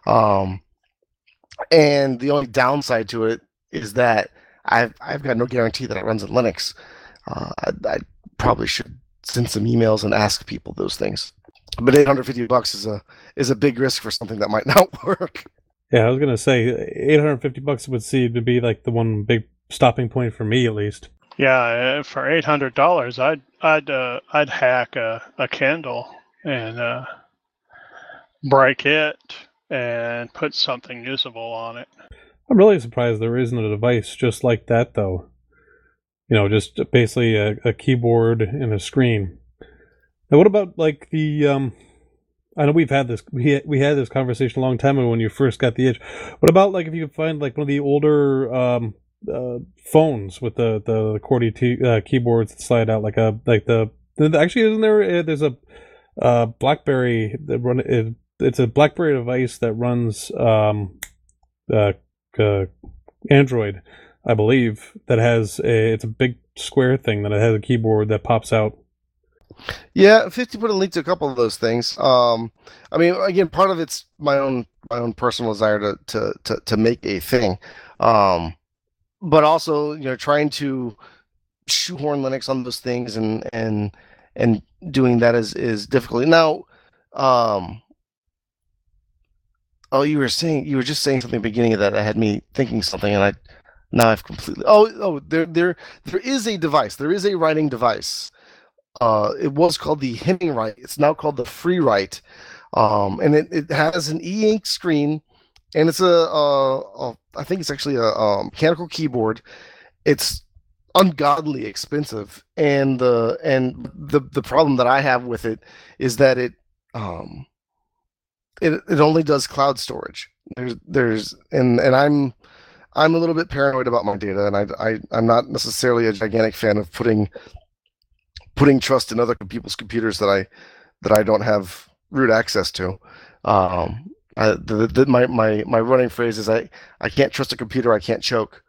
And the only downside to it is that I've got no guarantee that it runs in Linux. I probably should send some emails and ask people those things. But $850 is a big risk for something that might not work. Yeah, I was gonna say $850 would seem to be like the one big stopping point for me, at least. Yeah, for $800, I'd hack a Kindle and break it and put something usable on it. I'm really surprised there isn't a device just like that, though. Just basically a keyboard and a screen. Now, what about like the? I know we've had this. We had this conversation a long time ago when you first got the itch. What about like if you could find like one of the older phones with the QWERTY keyboards that slide out actually isn't there? There's a BlackBerry that run. It's a BlackBerry device that runs Android, I believe, that has it's a big square thing that it has a keyboard that pops out. Yeah, 50 put a link to a couple of those things. I mean, again, part of it's my own personal desire to make a thing, but also trying to shoehorn Linux on those things and doing that is difficult. Now, you were just saying something at the beginning of that had me thinking something, and I've completely. There is a device. There is a writing device. It was called the HemmingWrite. It's now called the FreeWrite, and it has an e-ink screen, and it's I think it's actually a mechanical keyboard. It's ungodly expensive, and the problem that I have with it is that it only does cloud storage. And I'm a little bit paranoid about my data, and I'm not necessarily a gigantic fan of putting trust in other people's computers that I don't have root access to. My running phrase is I can't trust a computer I can't choke.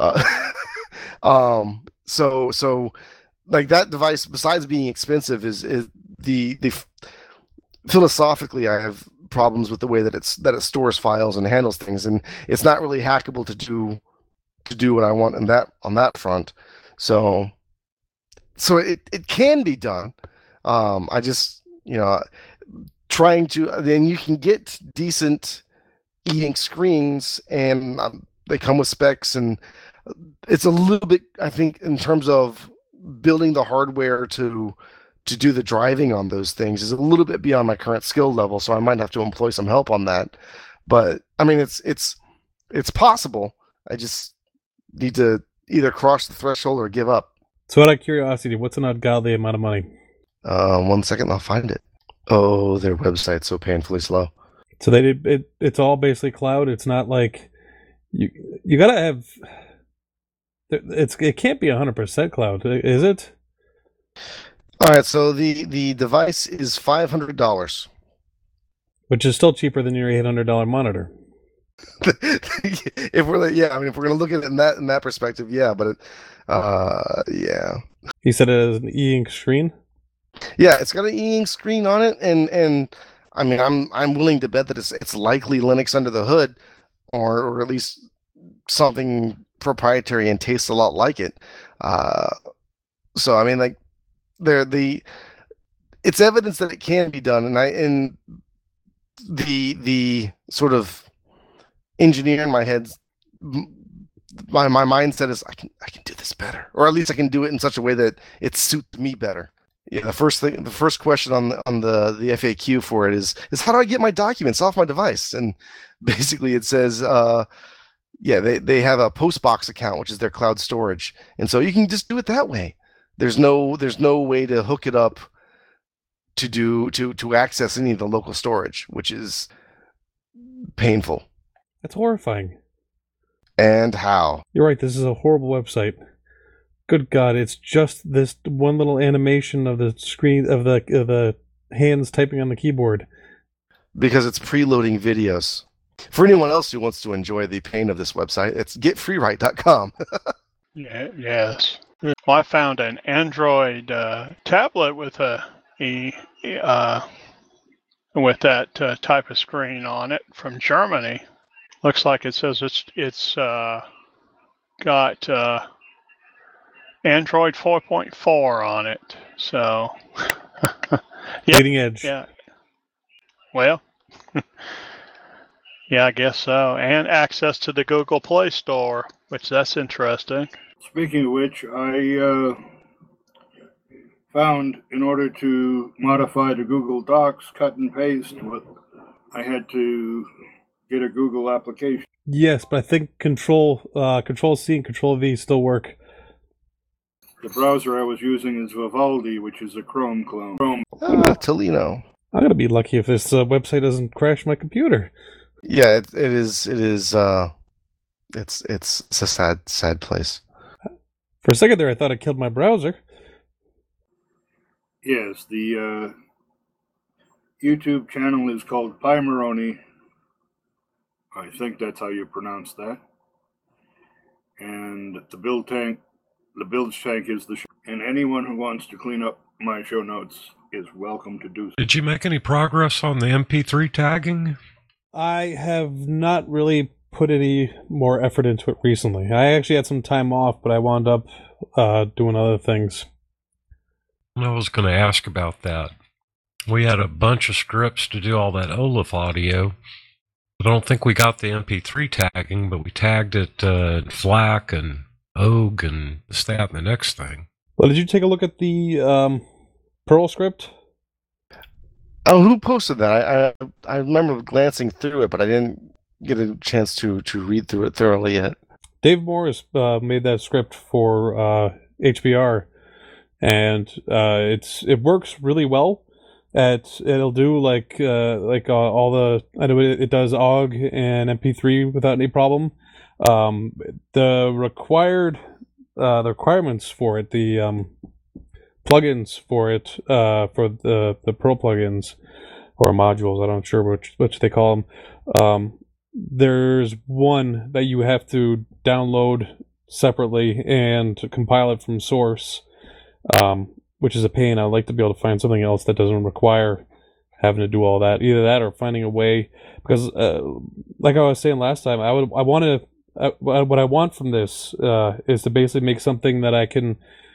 So like that device, besides being expensive, is the philosophically I have problems with the way that it stores files and handles things, and it's not really hackable to do what I want on that front. So it can be done. I just trying to, then you can get decent e-ink screens, and they come with specs, and it's a little bit, I think, in terms of building the hardware to do the driving on those things is a little bit beyond my current skill level, so I might have to employ some help on that. But I mean, it's possible. I just need to either cross the threshold or give up. So out of curiosity, what's an ungodly amount of money? 1 second, I'll find it. Oh, their website's so painfully slow. So they did it's all basically cloud. It's not like you gotta have. It can't be 100% cloud, is it? All right, so the device is $500, which is still cheaper than your $800 monitor. If we're if we're gonna look at it in that perspective, yeah. But yeah. You said it has an e-ink screen. Yeah, it's got an e-ink screen on it, and I mean, I'm willing to bet that it's likely Linux under the hood, or at least something proprietary and tastes a lot like it. So I mean, like, it's evidence that it can be done, and the sort of engineer in my head, my mindset is I can do this better, or at least I can do it in such a way that it suits me better. Yeah, the first question on the FAQ for it is how do I get my documents off my device? And basically it says, they have a Postbox account, which is their cloud storage, and so you can just do it that way. There's no way to hook it up to access any of the local storage, which is painful. That's horrifying. And how? You're right. This is a horrible website. Good God! It's just this one little animation of the screen of the hands typing on the keyboard. Because it's preloading videos. For anyone else who wants to enjoy the pain of this website, it's getfreewrite.com. Yes. Well, I found an Android tablet with with that type of screen on it from Germany. Looks like it says it's got Android 4.4 on it. So leading edge. Yeah. Well, yeah, I guess so. And access to the Google Play Store, which that's interesting. Speaking of which, I found in order to modify the Google Docs, cut and paste, I had to get a Google application. Yes, but I think Control C and Control V still work. The browser I was using is Vivaldi, which is a Chrome clone. Tolino. I'm gonna be lucky if this website doesn't crash my computer. Yeah, it is. It's a sad place. For a second there, I thought I killed my browser. Yes, the YouTube channel is called Pimeroni. I think that's how you pronounce that. And the bilge tank is the show. And anyone who wants to clean up my show notes is welcome to do so. Did you make any progress on the MP3 tagging? I have not really put any more effort into it recently. I actually had some time off, but I wound up doing other things. I was going to ask about that. We had a bunch of scripts to do all that Olaf audio. I don't think we got the MP3 tagging, but we tagged it FLAC and OG and this, that, and the next thing. Well, did you take a look at the Perl script? Oh, who posted that? I remember glancing through it, but I didn't get a chance to read through it thoroughly yet. Dave Morris made that script for HBR, and it works really well. It'll do like all the, I know it does OGG and MP3 without any problem. The requirements for it, the plugins for it, for the Perl plugins or modules, I'm not sure which they call them. There's one that you have to download separately and compile it from source, which is a pain. I'd like to be able to find something else that doesn't require having to do all that. Either that or finding a way, because like I was saying last time, what I want from this is to basically make something that I can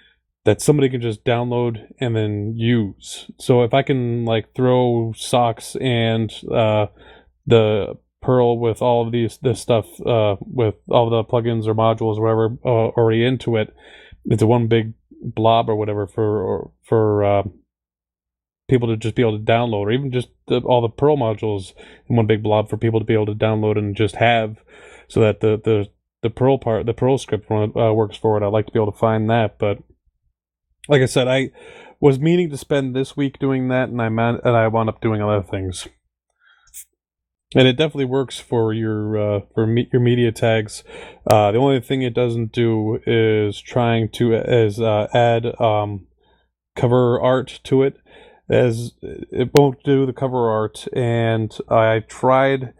that somebody can just download and then use. So if I can like throw socks and the Perl with all of this stuff with all the plugins or modules or whatever already into it, it's a one big blob or whatever for people to just be able to download, or even just all the Perl modules in one big blob for people to be able to download and just have, so that the Perl part, the Perl script works for it. I'd like to be able to find that, but like I said, I was meaning to spend this week doing that, and I wound up doing other things. And it definitely works for your media tags. The only thing it doesn't do is trying to add cover art to it, as it won't do the cover art. And I tried.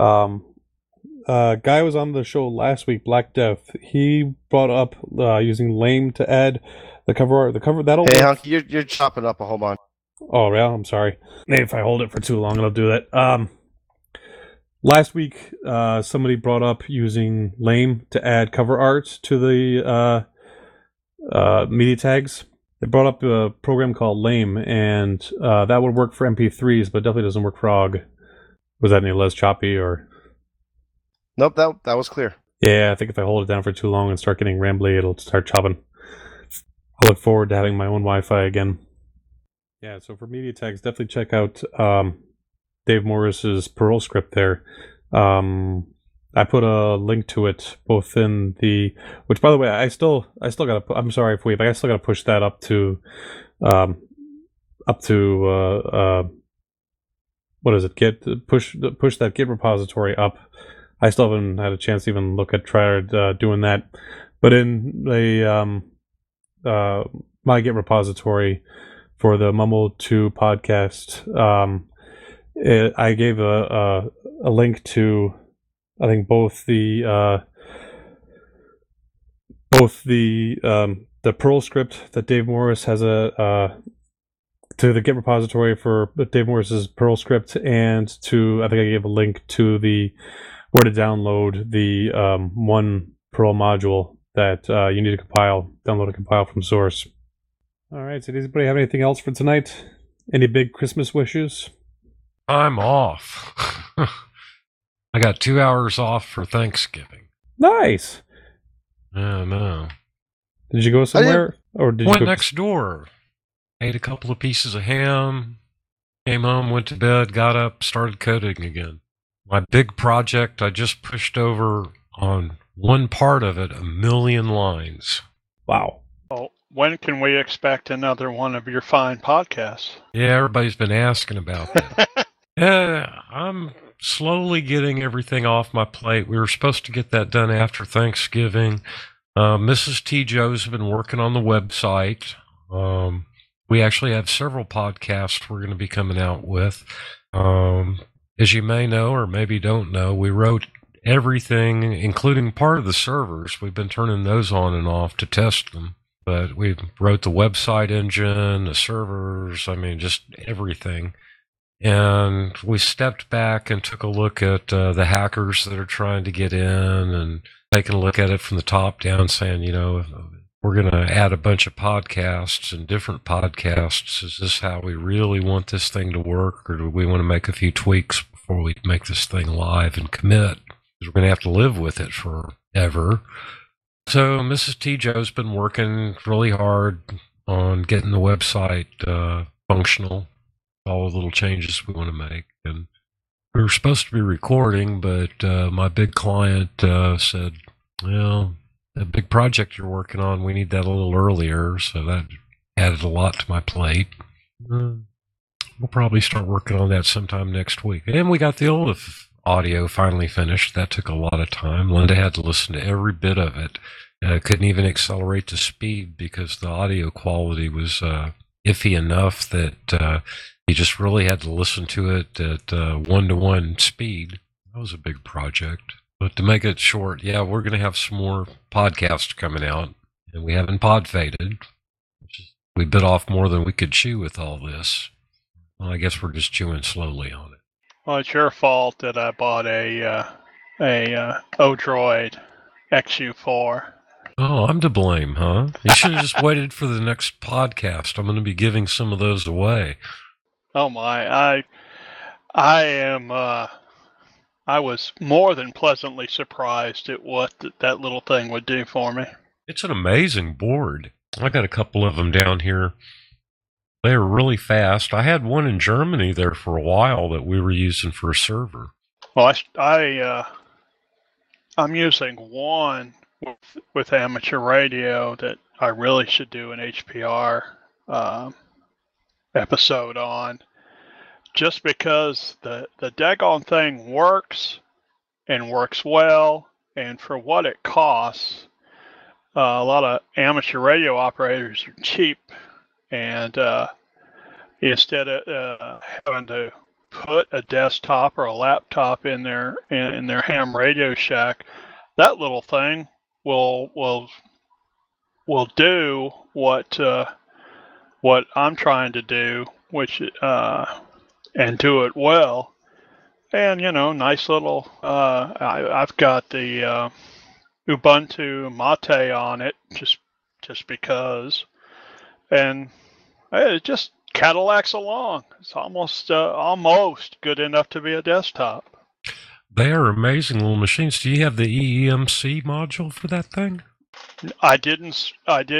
Guy was on the show last week, Black Death. He brought up using Lame to add the cover art. The cover that'll. Hey, Hunk, you're chopping up a whole bunch. Oh, yeah. I'm sorry. Maybe if I hold it for too long, it'll do that. Last week, somebody brought up using Lame to add cover art to the media tags. They brought up a program called Lame, and that would work for MP3s, but definitely doesn't work for OGG. Was that any less choppy, or? Nope, that was clear. Yeah, I think if I hold it down for too long and start getting rambly, it'll start chopping. I look forward to having my own Wi-Fi again. Yeah, so for media tags, definitely check out Dave Morris's Perl script there. I put a link to it both in the, which by the way, I still gotta. I'm sorry for you, but I still gotta push that up to what is it? Push that Git repository up. I still haven't had a chance to even try doing that. But in the my Git repository for the Mumble 2 podcast, I gave a link to, I think, both the Perl script that Dave Morris has to the Git repository for Dave Morris's Perl script, and to, I think I gave a link to the where to download the one Perl module that you need to download and compile from source. All right, so does anybody have anything else for tonight? Any big Christmas wishes? I'm off. I got 2 hours off for Thanksgiving. Nice. I know. Did you go somewhere, or did went you next door? Ate a couple of pieces of ham. Came home, went to bed, got up, started coding again. My big project, I just pushed over on one part of it 1 million lines. Wow. Well, when can we expect another one of your fine podcasts? Yeah, everybody's been asking about that. Yeah, I'm slowly getting everything off my plate. We were supposed to get that done after Thanksgiving. Mrs. T. Joe's been working on the website. We actually have several podcasts we're going to be coming out with. As you may know, or maybe don't know, we wrote everything, including part of the servers. We've been turning those on and off to test them. But we wrote the website engine, the servers, just everything. And we stepped back and took a look at the hackers that are trying to get in, and taking a look at it from the top down, saying, we're going to add a bunch of podcasts and different podcasts. Is this how we really want this thing to work, or do we want to make a few tweaks before we make this thing live and commit? Because we're going to have to live with it forever. So Mrs. T. Joe's been working really hard on getting the website functional, all the little changes we want to make. And we were supposed to be recording, but my big client said, well, the big project you're working on, we need that a little earlier. So that added a lot to my plate. We'll probably start working on that sometime next week. And we got the old audio finally finished. That took a lot of time. Linda had to listen to every bit of it. Couldn't even accelerate the speed because the audio quality was iffy enough that you just really had to listen to it at 1-to-1 speed. That was a big project. But to make it short, yeah, we're going to have some more podcasts coming out, and we haven't pod faded. We bit off more than we could chew with all this. Well, I guess we're just chewing slowly on it. Well, it's your fault that I bought a Odroid XU4. Oh, I'm to blame, huh? You should have just waited for the next podcast. I'm going to be giving some of those away. Oh my, I am. I was more than pleasantly surprised at what that little thing would do for me. It's an amazing board. I got a couple of them down here. They were really fast. I had one in Germany there for a while that we were using for a server. Well, I'm using one with amateur radio that I really should do an HPR episode on. Just because the daggone thing works and works well, and for what it costs, a lot of amateur radio operators are cheap, and instead of having to put a desktop or a laptop in their ham Radio Shack, that little thing will do what I'm trying to do, which and do it well. And nice little. I've got the Ubuntu Mate on it, just because, and it just Cadillacs along. It's almost good enough to be a desktop. They are amazing little machines. Do you have the EEMC module for that thing? I didn't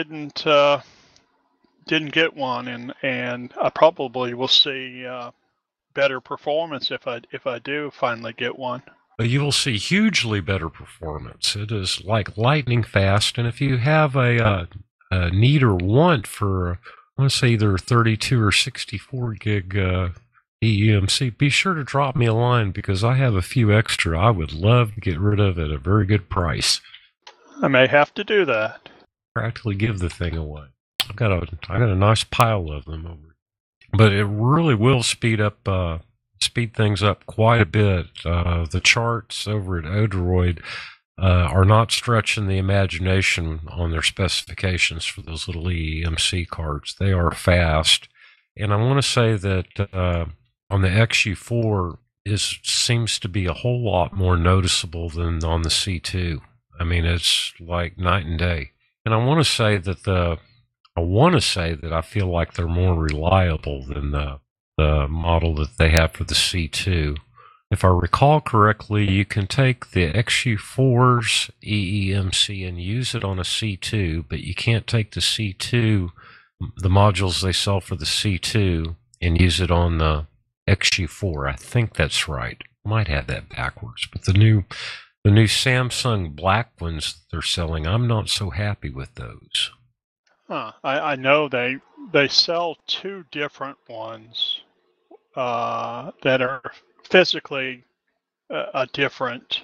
get one, and I probably will see better performance if I do finally get one. You will see hugely better performance. It is like lightning fast, and if you have a need or want for, I want to say either 32 or 64 gig EEMC, be sure to drop me a line because I have a few extra I would love to get rid of at a very good price. I may have to do that. Practically give the thing away. I got a nice pile of them over. But it really will speed things up quite a bit. The charts over at Odroid are not stretching the imagination on their specifications for those little EEMC cards. They are fast. And I want to say that on the XU4 seems to be a whole lot more noticeable than on the C2. I mean, it's like night and day. And I want to say that I feel like they're more reliable than the model that they have for the C2. If I recall correctly, you can take the XU4's EEMC and use it on a C2, but you can't take the C2, the modules they sell for the C2, and use it on the XU4. I think that's right. Might have that backwards, but the new Samsung black ones they're selling, I'm not so happy with those. Huh. I know they sell two different ones that are physically a different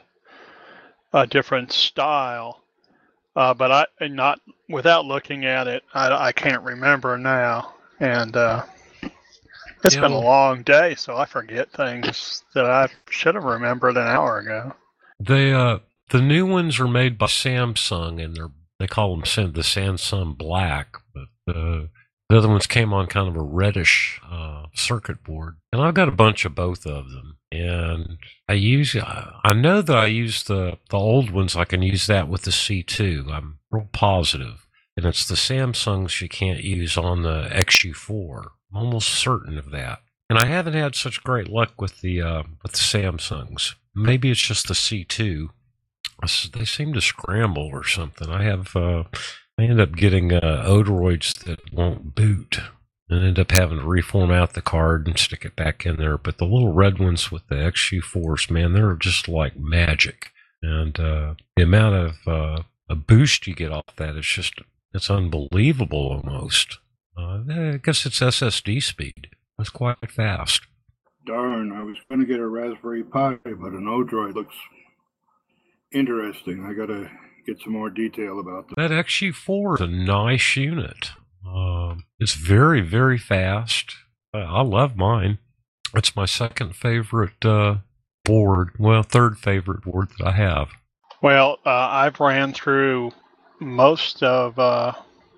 style, but not without looking at it, I can't remember now, and it's been a long day, so I forget things that I should have remembered an hour ago. The new ones are made by Samsung, and they call them the Samsung Black, but the other ones came on kind of a reddish circuit board, and I've got a bunch of both of them. And I know that I use the old ones. I can use that with the C2. I'm real positive, and it's the Samsungs you can't use on the XU4. I'm almost certain of that. And I haven't had such great luck with the Samsungs. Maybe it's just the C2. They seem to scramble or something. I end up getting Odroids that won't boot and end up having to reformat the card and stick it back in there. But the little red ones with the XU4s, man, they're just like magic. And the amount of a boost you get off that, it's unbelievable almost. I guess it's SSD speed. It's quite fast. Darn, I was going to get a Raspberry Pi, but an Odroid looks interesting. I got to get some more detail about that. That XU4 is a nice unit. It's very, very fast. I love mine. It's my second favorite board. Well, third favorite board that I have. Well, I've ran through most of the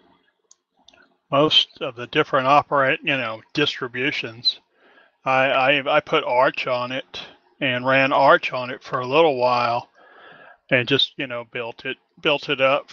different distributions. I put Arch on it and ran Arch on it for a little while, and just built it up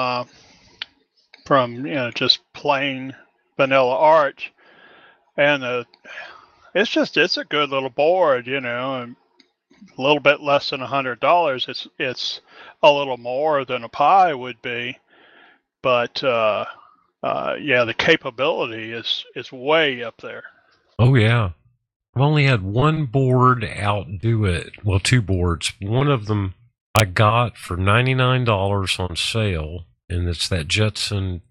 from just plain vanilla arch, and it's a good little board, and a little bit less than $100. It's a little more than a Pi would be, but yeah, the capability is way up there. Oh yeah, I've only had one board outdo it. Well, two boards. One of them I got for $99 on sale, and it's that Jetson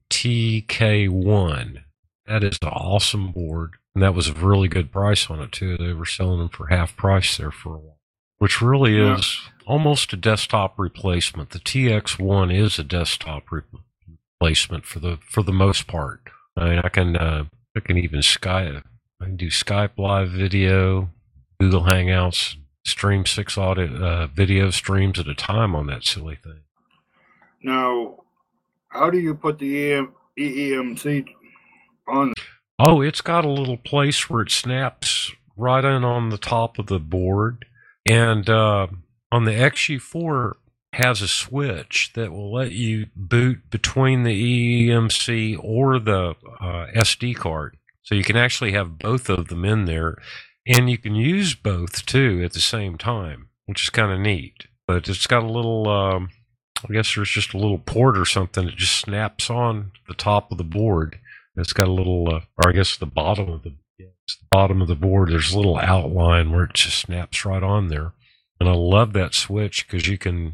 TK1. That is an awesome board, and that was a really good price on it too. They were selling them for half price there for a while, which really is almost a desktop replacement. The TX1 is a desktop replacement for the most part. I mean, I can even I can do Skype live video, Google Hangouts, stream 6 video streams at a time on that silly thing. Now, how do you put the eEMC on? Oh, it's got a little place where it snaps right in on the top of the board. And on the XU4 has a switch that will let you boot between the eEMC or the SD card. So you can actually have both of them in there. And you can use both, too, at the same time, which is kind of neat. But it's got a little, I guess there's just a little port or something that just snaps on the top of the board. It's got a little, or I guess the bottom of the board, there's a little outline where it just snaps right on there. And I love that switch because you can,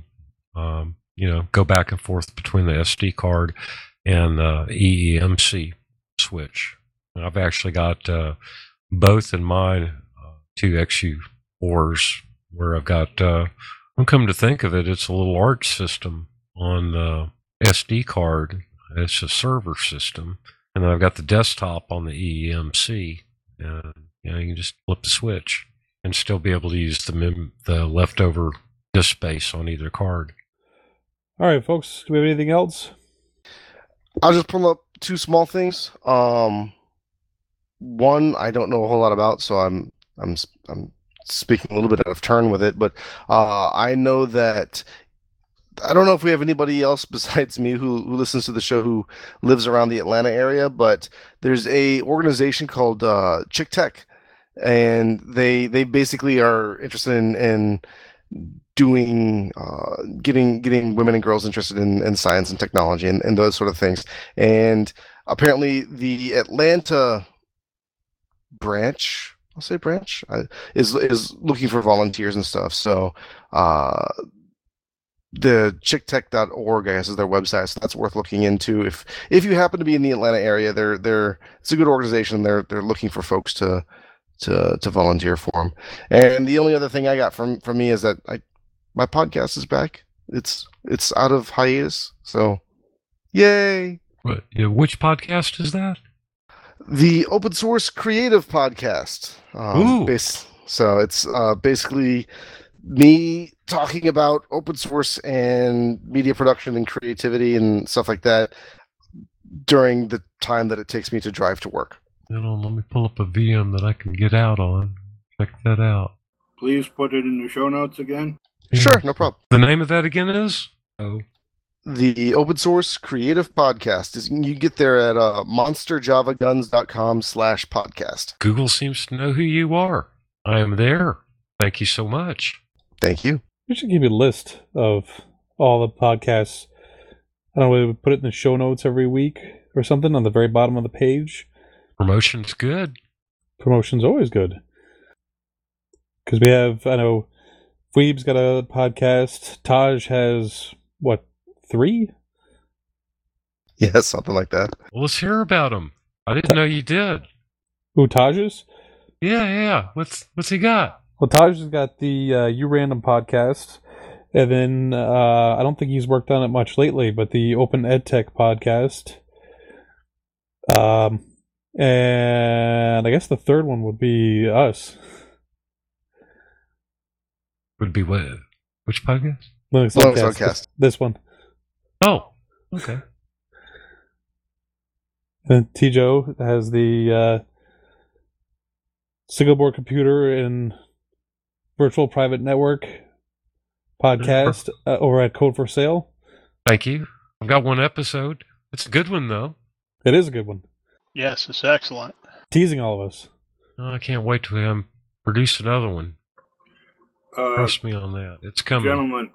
go back and forth between the SD card and the eEMC switch. And I've actually got both in my two XU4s where I've got, come to think of it, it's a little arch system on the SD card. It's a server system. And then I've got the desktop on the eEMC. And, you can just flip the switch and still be able to use the leftover disk space on either card. All right, folks, do we have anything else? I'll just pull up two small things. One I don't know a whole lot about, so I'm speaking a little bit out of turn with it, but I know that I don't know if we have anybody else besides me who listens to the show who lives around the Atlanta area, but there's a organization called Chick Tech, and they basically are interested in doing getting women and girls interested in science and technology and those sort of things. And apparently the Atlanta branch, I'll say branch, is looking for volunteers and stuff. So the chicktech.org, I guess, is their website, so that's worth looking into. If you happen to be in the Atlanta area, it's a good organization. They're looking for folks to volunteer for them. And the only other thing I got from me is that my podcast is back. It's out of hiatus, so yay! Which podcast is that? The Open Source Creative Podcast. So it's basically me talking about open source and media production and creativity and stuff like that during the time that it takes me to drive to work. Let me pull up a VM that I can get out on. Check that out. Please put it in the show notes again. Yeah. Sure, no problem. The name of that again is? The Open Source Creative Podcast. You get there at monsterjavaguns.com/podcast. Google seems to know who you are. I am there. Thank you so much. Thank you. We should give you a list of all the podcasts. I don't know, we would put it in the show notes every week or something on the very bottom of the page. Promotion's good. Promotion's always good. Because we have, I know, Phoebe's got a podcast. Taj has, 3? Yeah, something like that. Well, let's hear about him. I didn't know you did. Who, Taj's? Yeah. What's he got? Well, Taj has got the URandom podcast. And then, I don't think he's worked on it much lately, but the Open EdTech podcast. And I guess the third one would be us. Would be what? Which podcast? Linux Podcast. This one. Oh, okay. And T-Joe has the single board computer and virtual private network podcast over at Code for Sale. Thank you. I've got one episode. It's a good one, though. It is a good one. Yes, it's excellent. Teasing all of us. Oh, I can't wait to produce another one. Trust me on that. It's coming. Gentlemen,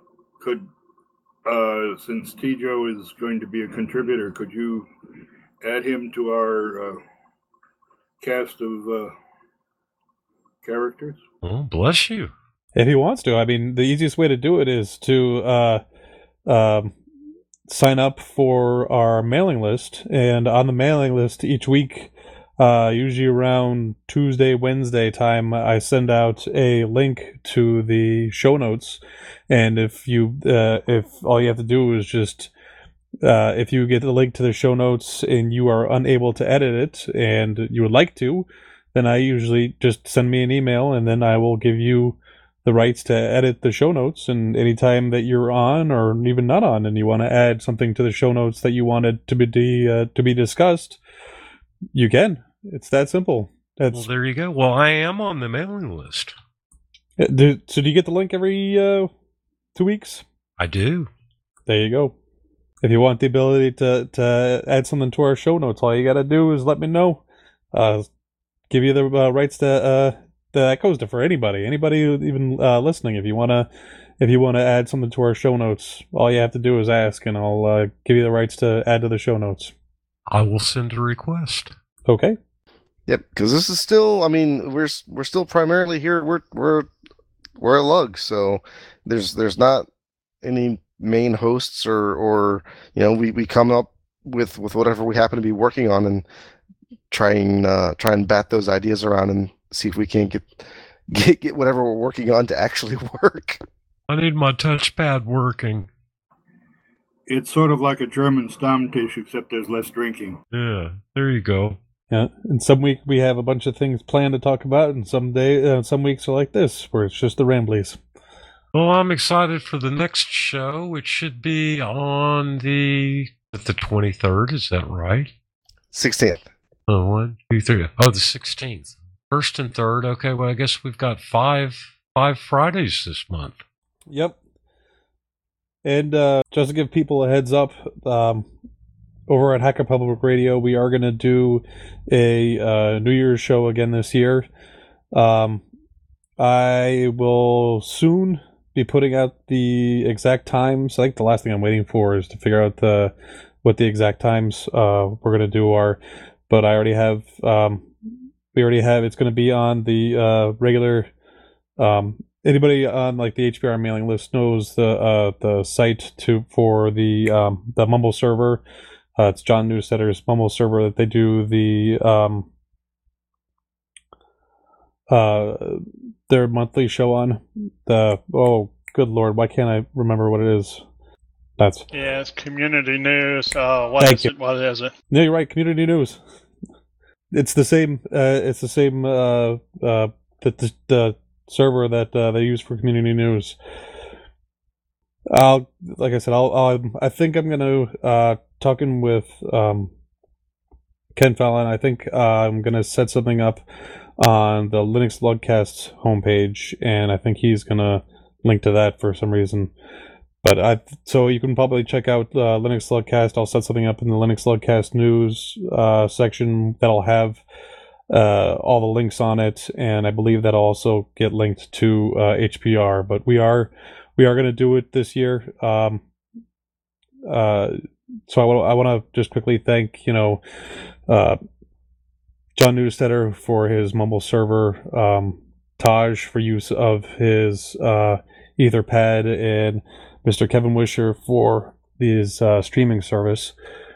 since Tijo is going to be a contributor, could you add him to our cast of characters? Oh, bless you. If he wants to. I mean, the easiest way to do it is to sign up for our mailing list. And on the mailing list each week, usually around Tuesday, Wednesday time, I send out a link to the show notes. And if all you have to do is just, if you get the link to the show notes and you are unable to edit it and you would like to, then I usually just send me an email and then I will give you the rights to edit the show notes. And anytime that you're on or even not on and you want to add something to the show notes that you wanted to be discussed, you can. It's that simple. Well, there you go. Well, I am on the mailing list. So do you get the link every 2 weeks? I do. There you go. If you want the ability to add something to our show notes, all you got to do is let me know. Give you the rights to that goes to for anybody even listening. If you wanna add something to our show notes, all you have to do is ask, and I'll give you the rights to add to the show notes. I will send a request. Okay. Yep, because this is still. I mean, we're still primarily here. We're a lug, so there's not any main hosts or we come up with whatever we happen to be working on and try and bat those ideas around and see if we can't get whatever we're working on to actually work. I need my touchpad working. It's sort of like a German Stammtisch, except there's less drinking. Yeah, there you go. Yeah, and some week we have a bunch of things planned to talk about, and some weeks are like this, where it's just the ramblies. Well, I'm excited for the next show, which should be on the 23rd. Is that right? 16th. Oh, 1, 2, 3. Oh, the 16th. First and third. Okay, well, I guess we've got five Fridays this month. Yep. And just to give people a heads up, over at Hacker Public Radio, we are going to do a New Year's show again this year. I will soon be putting out the exact times. I think the last thing I'm waiting for is to figure out what the exact times we're going to do are. But I already have. It's going to be on the regular. Anybody on like the HPR mailing list knows the site for the Mumble server. It's John Newssetter's Mumble server that they do their monthly show on. Good Lord, why can't I remember what it is? It's community news. What is it? Yeah, you're right. Community news. It's the same. It's the same. The server that they use for community news. Like I said, I think I'm gonna talking with Ken Fallon. I think I'm gonna set something up on the Linux Logcast homepage, and I think he's gonna link to that for some reason. But so you can probably check out Linux Logcast. I'll set something up in the Linux Logcast news section that'll have all the links on it, and I believe that'll also get linked to HPR. But we are going to do it this year. So I want to just quickly thank John Newstetter for his Mumble server, Taj for use of his Etherpad, and Mr. Kevin Wisher for his streaming service.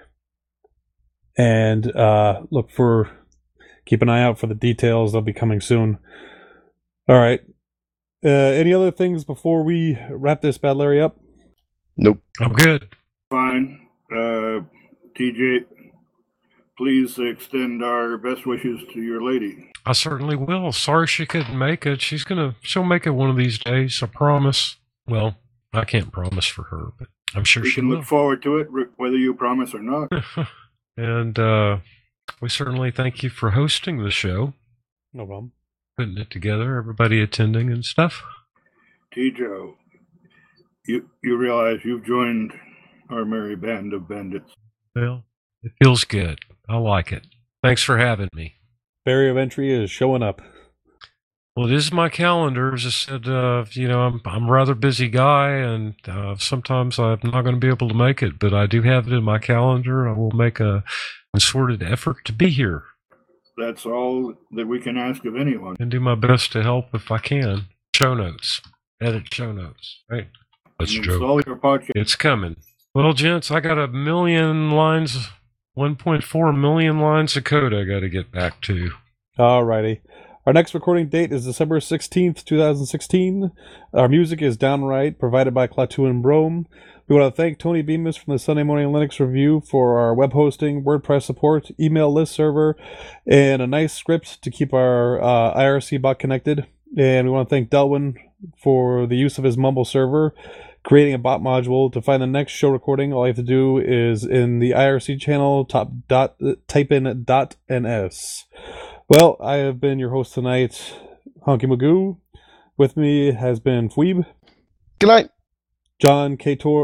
And keep an eye out for the details. They'll be coming soon. All right. Any other things before we wrap this bad Larry up? Nope. I'm good. Fine. TJ, please extend our best wishes to your lady. I certainly will. Sorry she couldn't make it. She'll make it one of these days, I promise. Well, I can't promise for her, but I'm sure she can will. Look forward to it, whether you promise or not. And we certainly thank you for hosting the show. No problem. Putting it together, everybody attending and stuff. Tijo, you realize you've joined our merry band of bandits. Well, it feels good. I like it. Thanks for having me. Barrier of entry is showing up. Well, it is my calendar. As I said, I'm a rather busy guy, and sometimes I'm not going to be able to make it, but I do have it in my calendar. I will make a concerted effort to be here. That's all that we can ask of anyone. And do my best to help if I can. Show notes. Edit show notes. Right? Let's Install your podcast. It's coming. Well, gents, I got 1 million lines, 1.4 million lines of code I got to get back to. Alrighty. Our next recording date is December 16th, 2016. Our music is Downright, provided by Klaatu and Brome. We want to thank Tony Bemis from the Sunday Morning Linux Review for our web hosting, WordPress support, email list server, and a nice script to keep our IRC bot connected. And we want to thank Delwyn for the use of his Mumble server, creating a bot module. To find the next show recording, all you have to do is in the IRC channel, type in .ns. Well, I have been your host tonight, Honky Magoo. With me has been Fweeb. Good night. John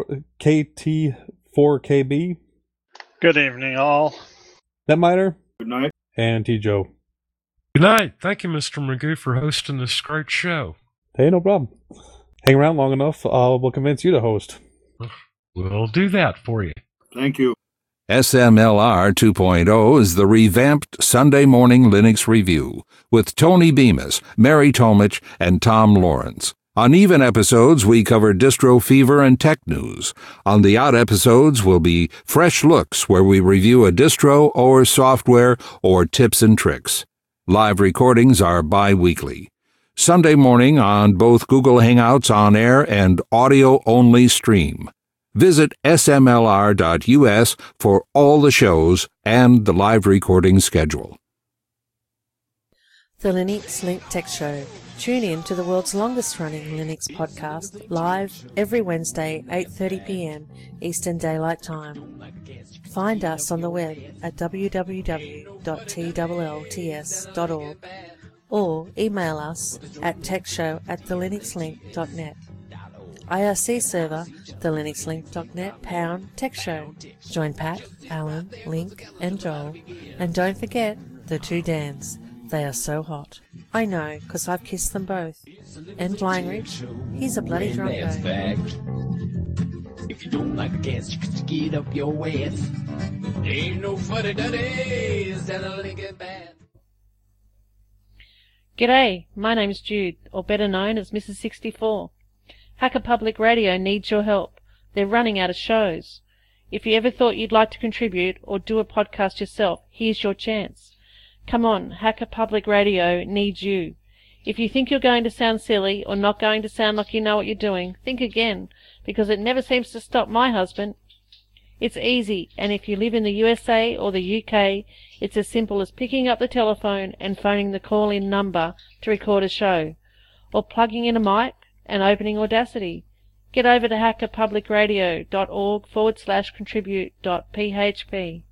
KT4KB. Good evening, all. Netminer. Good night. And T-Joe. Good night. Thank you, Mr. Magoo, for hosting this great show. Hey, no problem. Hang around long enough, we'll convince you to host. We'll do that for you. Thank you. SMLR 2.0 is the revamped Sunday Morning Linux Review with Tony Bemis, Mary Tomich, and Tom Lawrence. On even episodes, we cover distro fever and tech news. On the odd episodes will be fresh looks where we review a distro or software or tips and tricks. Live recordings are bi-weekly. Sunday morning on both Google Hangouts on air and audio-only stream. Visit smlr.us for all the shows and the live recording schedule. The Linux Link Tech Show. Tune in to the world's longest-running Linux podcast, live every Wednesday, 8:30 p.m. Eastern Daylight Time. Find us on the web at www.tllts.org or email us at techshow@thelinuxlink.net. IRC server, thelinuxlink.net #TechShow. Join Pat, Alan, Link, and Joel. And don't forget the two Dans. They are so hot. I know, 'cause I've kissed them both. And Flying Rich, he's a bloody drunko. If you don't like the gas, you can get up your ass. Ain't no fuddy duddies that a Lincoln bad. G'day, my name's Jude, or better known as Mrs. 64. Hacker Public Radio needs your help. They're running out of shows. If you ever thought you'd like to contribute or do a podcast yourself, here's your chance. Come on, Hacker Public Radio needs you. If you think you're going to sound silly or not going to sound like you know what you're doing, think again, because it never seems to stop my husband. It's easy, and if you live in the USA or the UK, it's as simple as picking up the telephone and phoning the call-in number to record a show, or plugging in a mic and opening Audacity. Get over to hackerpublicradio.org/contribute.php.